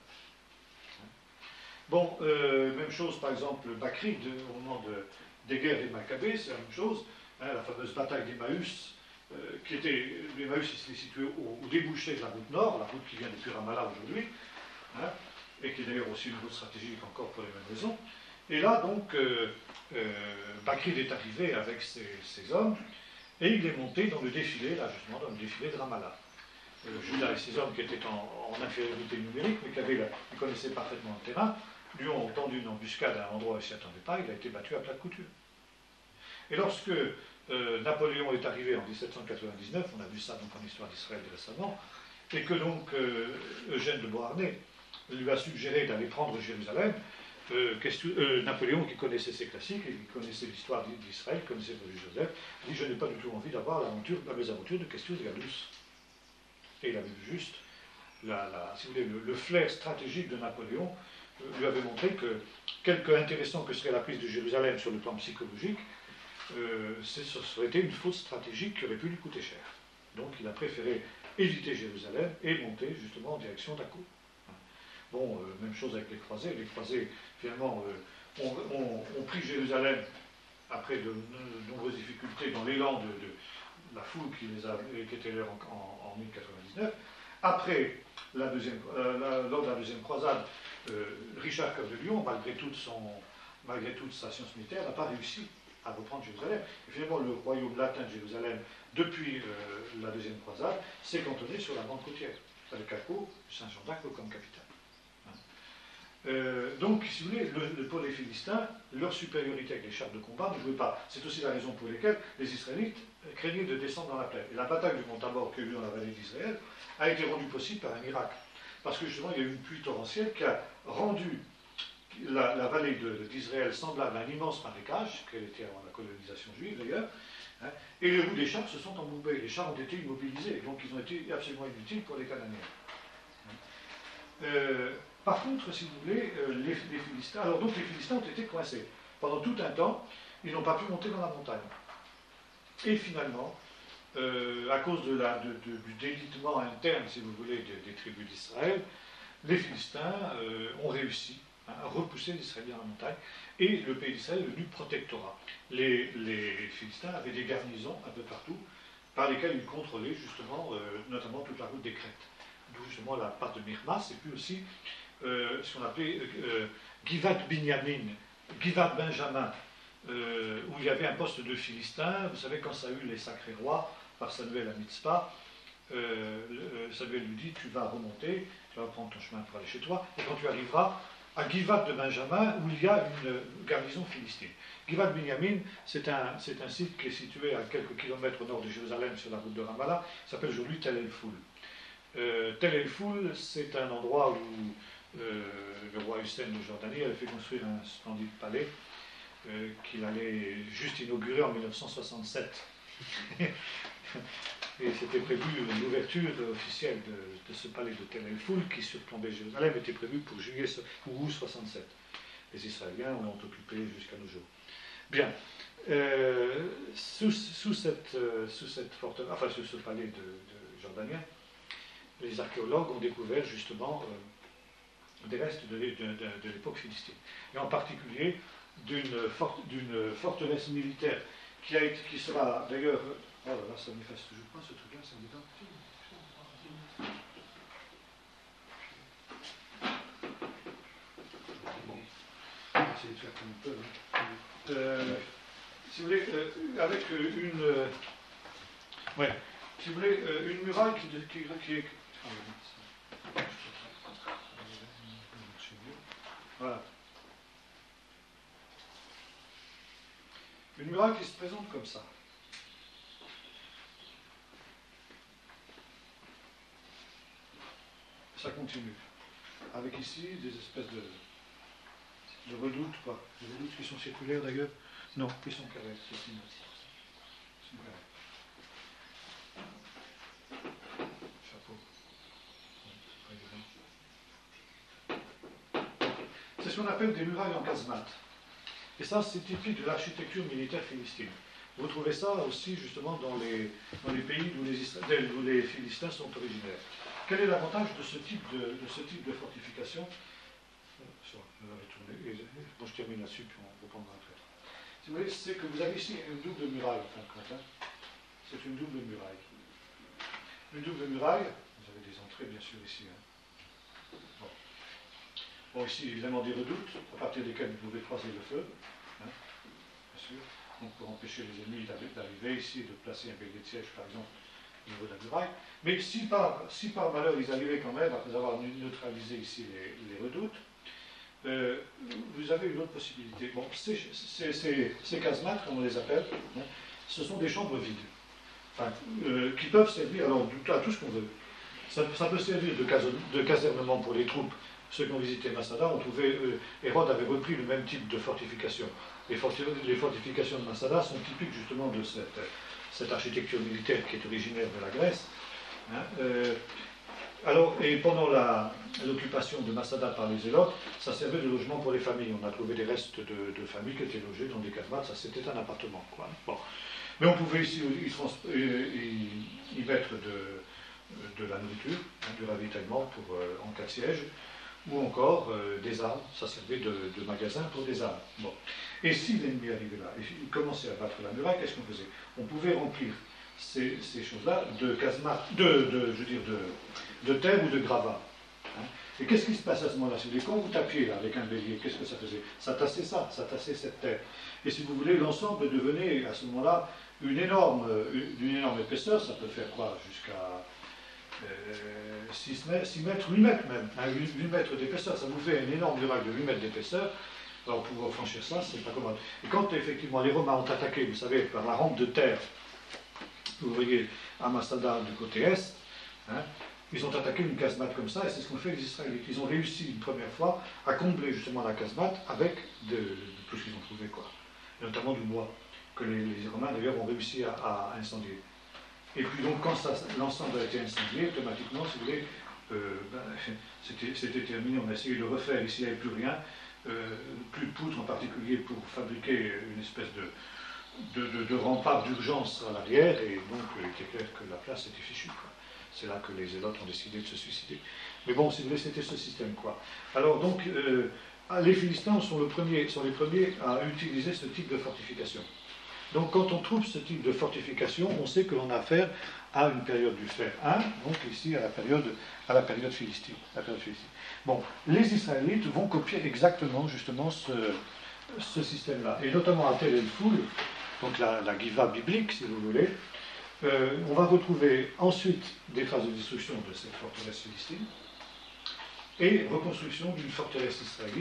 Bon, même chose par exemple, Bacride, au moment des guerres des Maccabées, c'est la même chose. Hein, la fameuse bataille d'Emmaüs, l'Emmaüs est situé au débouché de la route nord, la route qui vient depuis Ramallah aujourd'hui, hein, et qui est d'ailleurs aussi une route stratégique encore pour les mêmes raisons. Et là, donc, Bacride est arrivé avec ses hommes, et il est monté dans le défilé, là justement, dans le défilé de Ramallah. Judas et ses hommes qui étaient en infériorité numérique, mais qui connaissaient parfaitement le terrain, lui ont tendu une embuscade à un endroit où il ne s'y attendait pas, il a été battu à plat de couture. Et lorsque Napoléon est arrivé en 1799, on a vu ça donc en histoire d'Israël récemment, et que donc Eugène de Beauharnais lui a suggéré d'aller prendre Jérusalem, Napoléon, qui connaissait ses classiques et qui connaissait l'histoire d'Israël, connaissait Joseph, dit « Je n'ai pas du tout envie d'avoir la mésaventure de Festus Gallus ». Et il avait vu juste, si vous voulez, le flair stratégique de Napoléon lui avait montré que, quelque intéressant que serait la prise de Jérusalem sur le plan psychologique, ça aurait été une faute stratégique qui aurait pu lui coûter cher. Donc il a préféré éviter Jérusalem et monter justement en direction d'Acco. Bon, même chose avec les croisés. Les croisés, finalement, ont pris Jérusalem après de nombreuses difficultés dans l'élan de la foule qui était là en 1099. Après, lors de la deuxième croisade, Richard Cœur de Lion, malgré toute sa science militaire, n'a pas réussi à reprendre Jérusalem. Et finalement, le royaume latin de Jérusalem, depuis la deuxième croisade, s'est cantonné sur la bande côtière, avec Acco, Saint-Jean d'Acre comme capitale. Donc, si vous voulez, pour les Philistins, leur supériorité avec les chars de combat ne jouait pas. C'est aussi la raison pour laquelle les Israélites craignaient de descendre dans la plaine. Et la bataille du Mont Tabor qui a eu lieu dans la vallée d'Israël a été rendue possible par un miracle. Parce que justement, il y a eu une pluie torrentielle qui a rendu la vallée d'Israël semblable à un immense marécage, qu'elle était avant la colonisation juive d'ailleurs, hein, et les roues des chars se sont embourbées. Les chars ont été immobilisés, donc ils ont été absolument inutiles pour les Cananéens. Par contre, si vous voulez, les Philistins, alors donc les Philistins ont été coincés. Pendant tout un temps, ils n'ont pas pu monter dans la montagne. Et finalement, à cause du délitement interne, si vous voulez, des tribus d'Israël, les Philistins ont réussi à repousser les Israéliens dans la montagne, et le pays d'Israël est devenu protectorat. Les Philistins avaient des garnisons un peu partout, par lesquelles ils contrôlaient justement, notamment toute la route des Crêtes, d'où justement la part de Myrmas, et puis aussi ce qu'on appelait Givat Binyamin, Givat Benjamin, où il y avait un poste de Philistin. Vous savez, quand Saül est sacré roi par Samuel à Mitzpah, Samuel lui dit, tu vas remonter, tu vas prendre ton chemin pour aller chez toi, et quand tu arriveras à Givat de Benjamin, où il y a une garnison philistine. Givat de Binyamin, c'est un site qui est situé à quelques kilomètres au nord de Jérusalem, sur la route de Ramallah, s'appelle aujourd'hui Tel El-Foul. Tel El-Foul, c'est un endroit où le roi Hussein de Jordanie avait fait construire un splendide palais qu'il allait juste inaugurer en 1967. Et c'était prévu, l'ouverture officielle de ce palais de Tel El-Foul, qui surplombait Jérusalem, était prévue pour juillet ou août 67. Les Israéliens en ont occupé jusqu'à nos jours. Bien. Sous cette forteresse, enfin sous ce palais de jordanien, les archéologues ont découvert justement des restes de l'époque philistine. Et en particulier d'une forteresse militaire qui sera d'ailleurs. Oh là là, ça m'efface toujours pas ce truc-là, c'est embêtant. Bon, on va essayer de faire comme on peut. Hein. Si vous voulez, avec une. Ouais, si vous voulez, une muraille qui est. Voilà. Une muraille qui se présente comme ça. Ça continue. Avec ici des espèces de redoutes, quoi. Des redoutes qui sont circulaires d'ailleurs. Non, qui sont carrées. Ils sont carrés. Chapeau. C'est ce qu'on appelle des murailles en casemate. Et ça, c'est typique de l'architecture militaire philistine. Vous trouvez ça aussi justement dans les pays d'où les Philistins sont originaires. Quel est l'avantage de ce type de fortification? Bon, je termine là-dessus, puis on reprendra après. Si vous voyez, c'est que vous avez ici une double muraille, en fin de compte. Hein. C'est une double muraille. Une double muraille, vous avez des entrées bien sûr ici. Hein. Bon, ici évidemment des redoutes, à partir desquelles vous pouvez croiser le feu, hein, bien sûr. Donc pour empêcher les ennemis d'arriver ici, de placer un bélier de siège par exemple au niveau de la muraille. Mais si par malheur ils arrivaient quand même, après avoir neutralisé ici les redoutes, vous avez une autre possibilité. Bon, ces casemates, comme on les appelle, hein, ce sont des chambres vides, enfin, qui peuvent servir alors à tout ce qu'on veut. Ça peut servir de casernement pour les troupes. Ceux qui ont visité Masada ont trouvé, Hérode avait repris le même type de fortification. Les fortifications de Masada sont typiques justement de cette architecture militaire qui est originaire de la Grèce. Hein, et pendant l'occupation de Masada par les Zélotes, ça servait de logement pour les familles. On a trouvé des restes de familles qui étaient logées dans des casemates, ça c'était un appartement. Quoi. Bon. Mais on pouvait ici y mettre de la nourriture, hein, du ravitaillement en cas de siège, ou encore des armes, ça servait de magasin pour des armes. Bon. Et si l'ennemi arrivait là, et il commençait à battre la muraille, qu'est-ce qu'on faisait? On pouvait remplir ces choses-là de casemates, de terre ou de gravat. Hein. Et qu'est-ce qui se passe à ce moment-là? Si vous voulez, quand vous tapiez là, avec un bélier, qu'est-ce que ça faisait? Ça tassait cette terre. Et si vous voulez, l'ensemble devenait à ce moment-là d'une énorme épaisseur, ça peut faire quoi? Jusqu'à 6 mètres, 8 mètres même, hein, 8 mètres d'épaisseur, ça vous fait une énorme muraille de 8 mètres d'épaisseur. Alors pour franchir ça, c'est pas commode. Et quand effectivement les Romains ont attaqué, vous savez, par la rampe de terre, vous voyez à Masada du côté est, hein, ils ont attaqué une casemate comme ça, et c'est ce qu'ont fait les Israélites. Ils ont réussi une première fois à combler justement la casemate avec de tout ce qu'ils ont trouvé, quoi. Et notamment du bois, que les Romains d'ailleurs ont réussi à incendier. Et puis donc quand l'ensemble a été incendié, automatiquement, si vous voulez, c'était terminé, on a essayé de refaire, ici il n'y avait plus rien, plus de poutres en particulier pour fabriquer une espèce de rempart d'urgence à l'arrière, et donc il était clair que la place était fichue. Quoi. C'est là que les Zélotes ont décidé de se suicider. Mais bon, si vous voulez, c'était ce système. Quoi. Alors donc, les Philistins sont les premiers à utiliser ce type de fortification. Donc quand on trouve ce type de fortification, on sait que l'on a affaire à une période du fer 1, donc ici à la période philistine. Bon, les Israélites vont copier exactement justement ce système-là, et notamment à Tel el-Foul, donc la Giva biblique, si vous voulez, on va retrouver ensuite des traces de destruction de cette forteresse philistine et reconstruction d'une forteresse israélite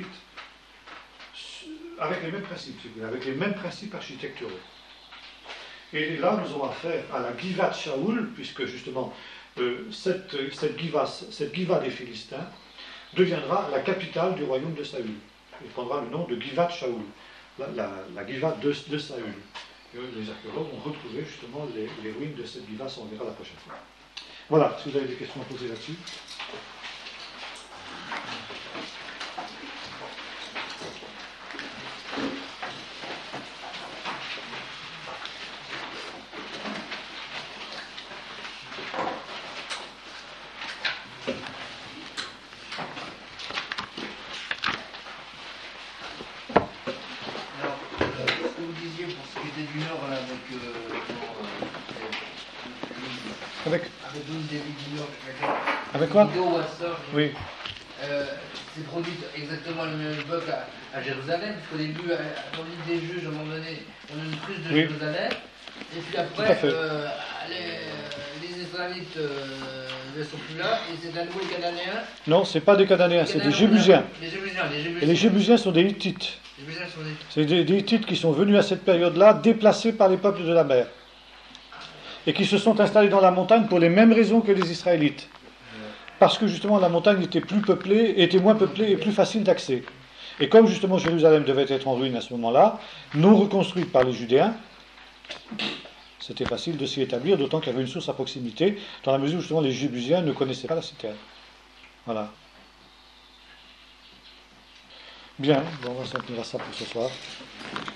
avec les mêmes principes, si vous voulez, avec les mêmes principes architecturaux. Et là, nous aurons affaire à la Givat Shaoul, puisque justement cette Giva des Philistins deviendra la capitale du royaume de Saül. Il prendra le nom de Givat Shaoul, la Giva de Saül. Et les archéologues ont retrouvé justement les ruines de cette Giva, ça on verra la prochaine fois. Voilà, si vous avez des questions à poser là-dessus. Avec quoi? Oui. C'est produit exactement à la même époque à Jérusalem, parce qu'au début, dans l'île des Juges, à un moment donné, on a une prise de Jérusalem, et puis après, les Israélites ne sont plus là, et c'est à nouveau les Cananéens. Non, c'est pas des Cananéens, c'est des Jébusiens. Et les Jébusiens sont des Hittites. C'est des Hittites qui sont venus à cette période-là, déplacés par les peuples de la mer, et qui se sont installés dans la montagne pour les mêmes raisons que les Israélites. Parce que justement la montagne était plus peuplée, était moins peuplée et plus facile d'accès. Et comme justement Jérusalem devait être en ruine à ce moment-là, non reconstruite par les Judéens, c'était facile de s'y établir, d'autant qu'il y avait une source à proximité, dans la mesure où justement les Jébusiens ne connaissaient pas la citerne. Voilà. Bien, bon, on va s'en tenir à ça pour ce soir.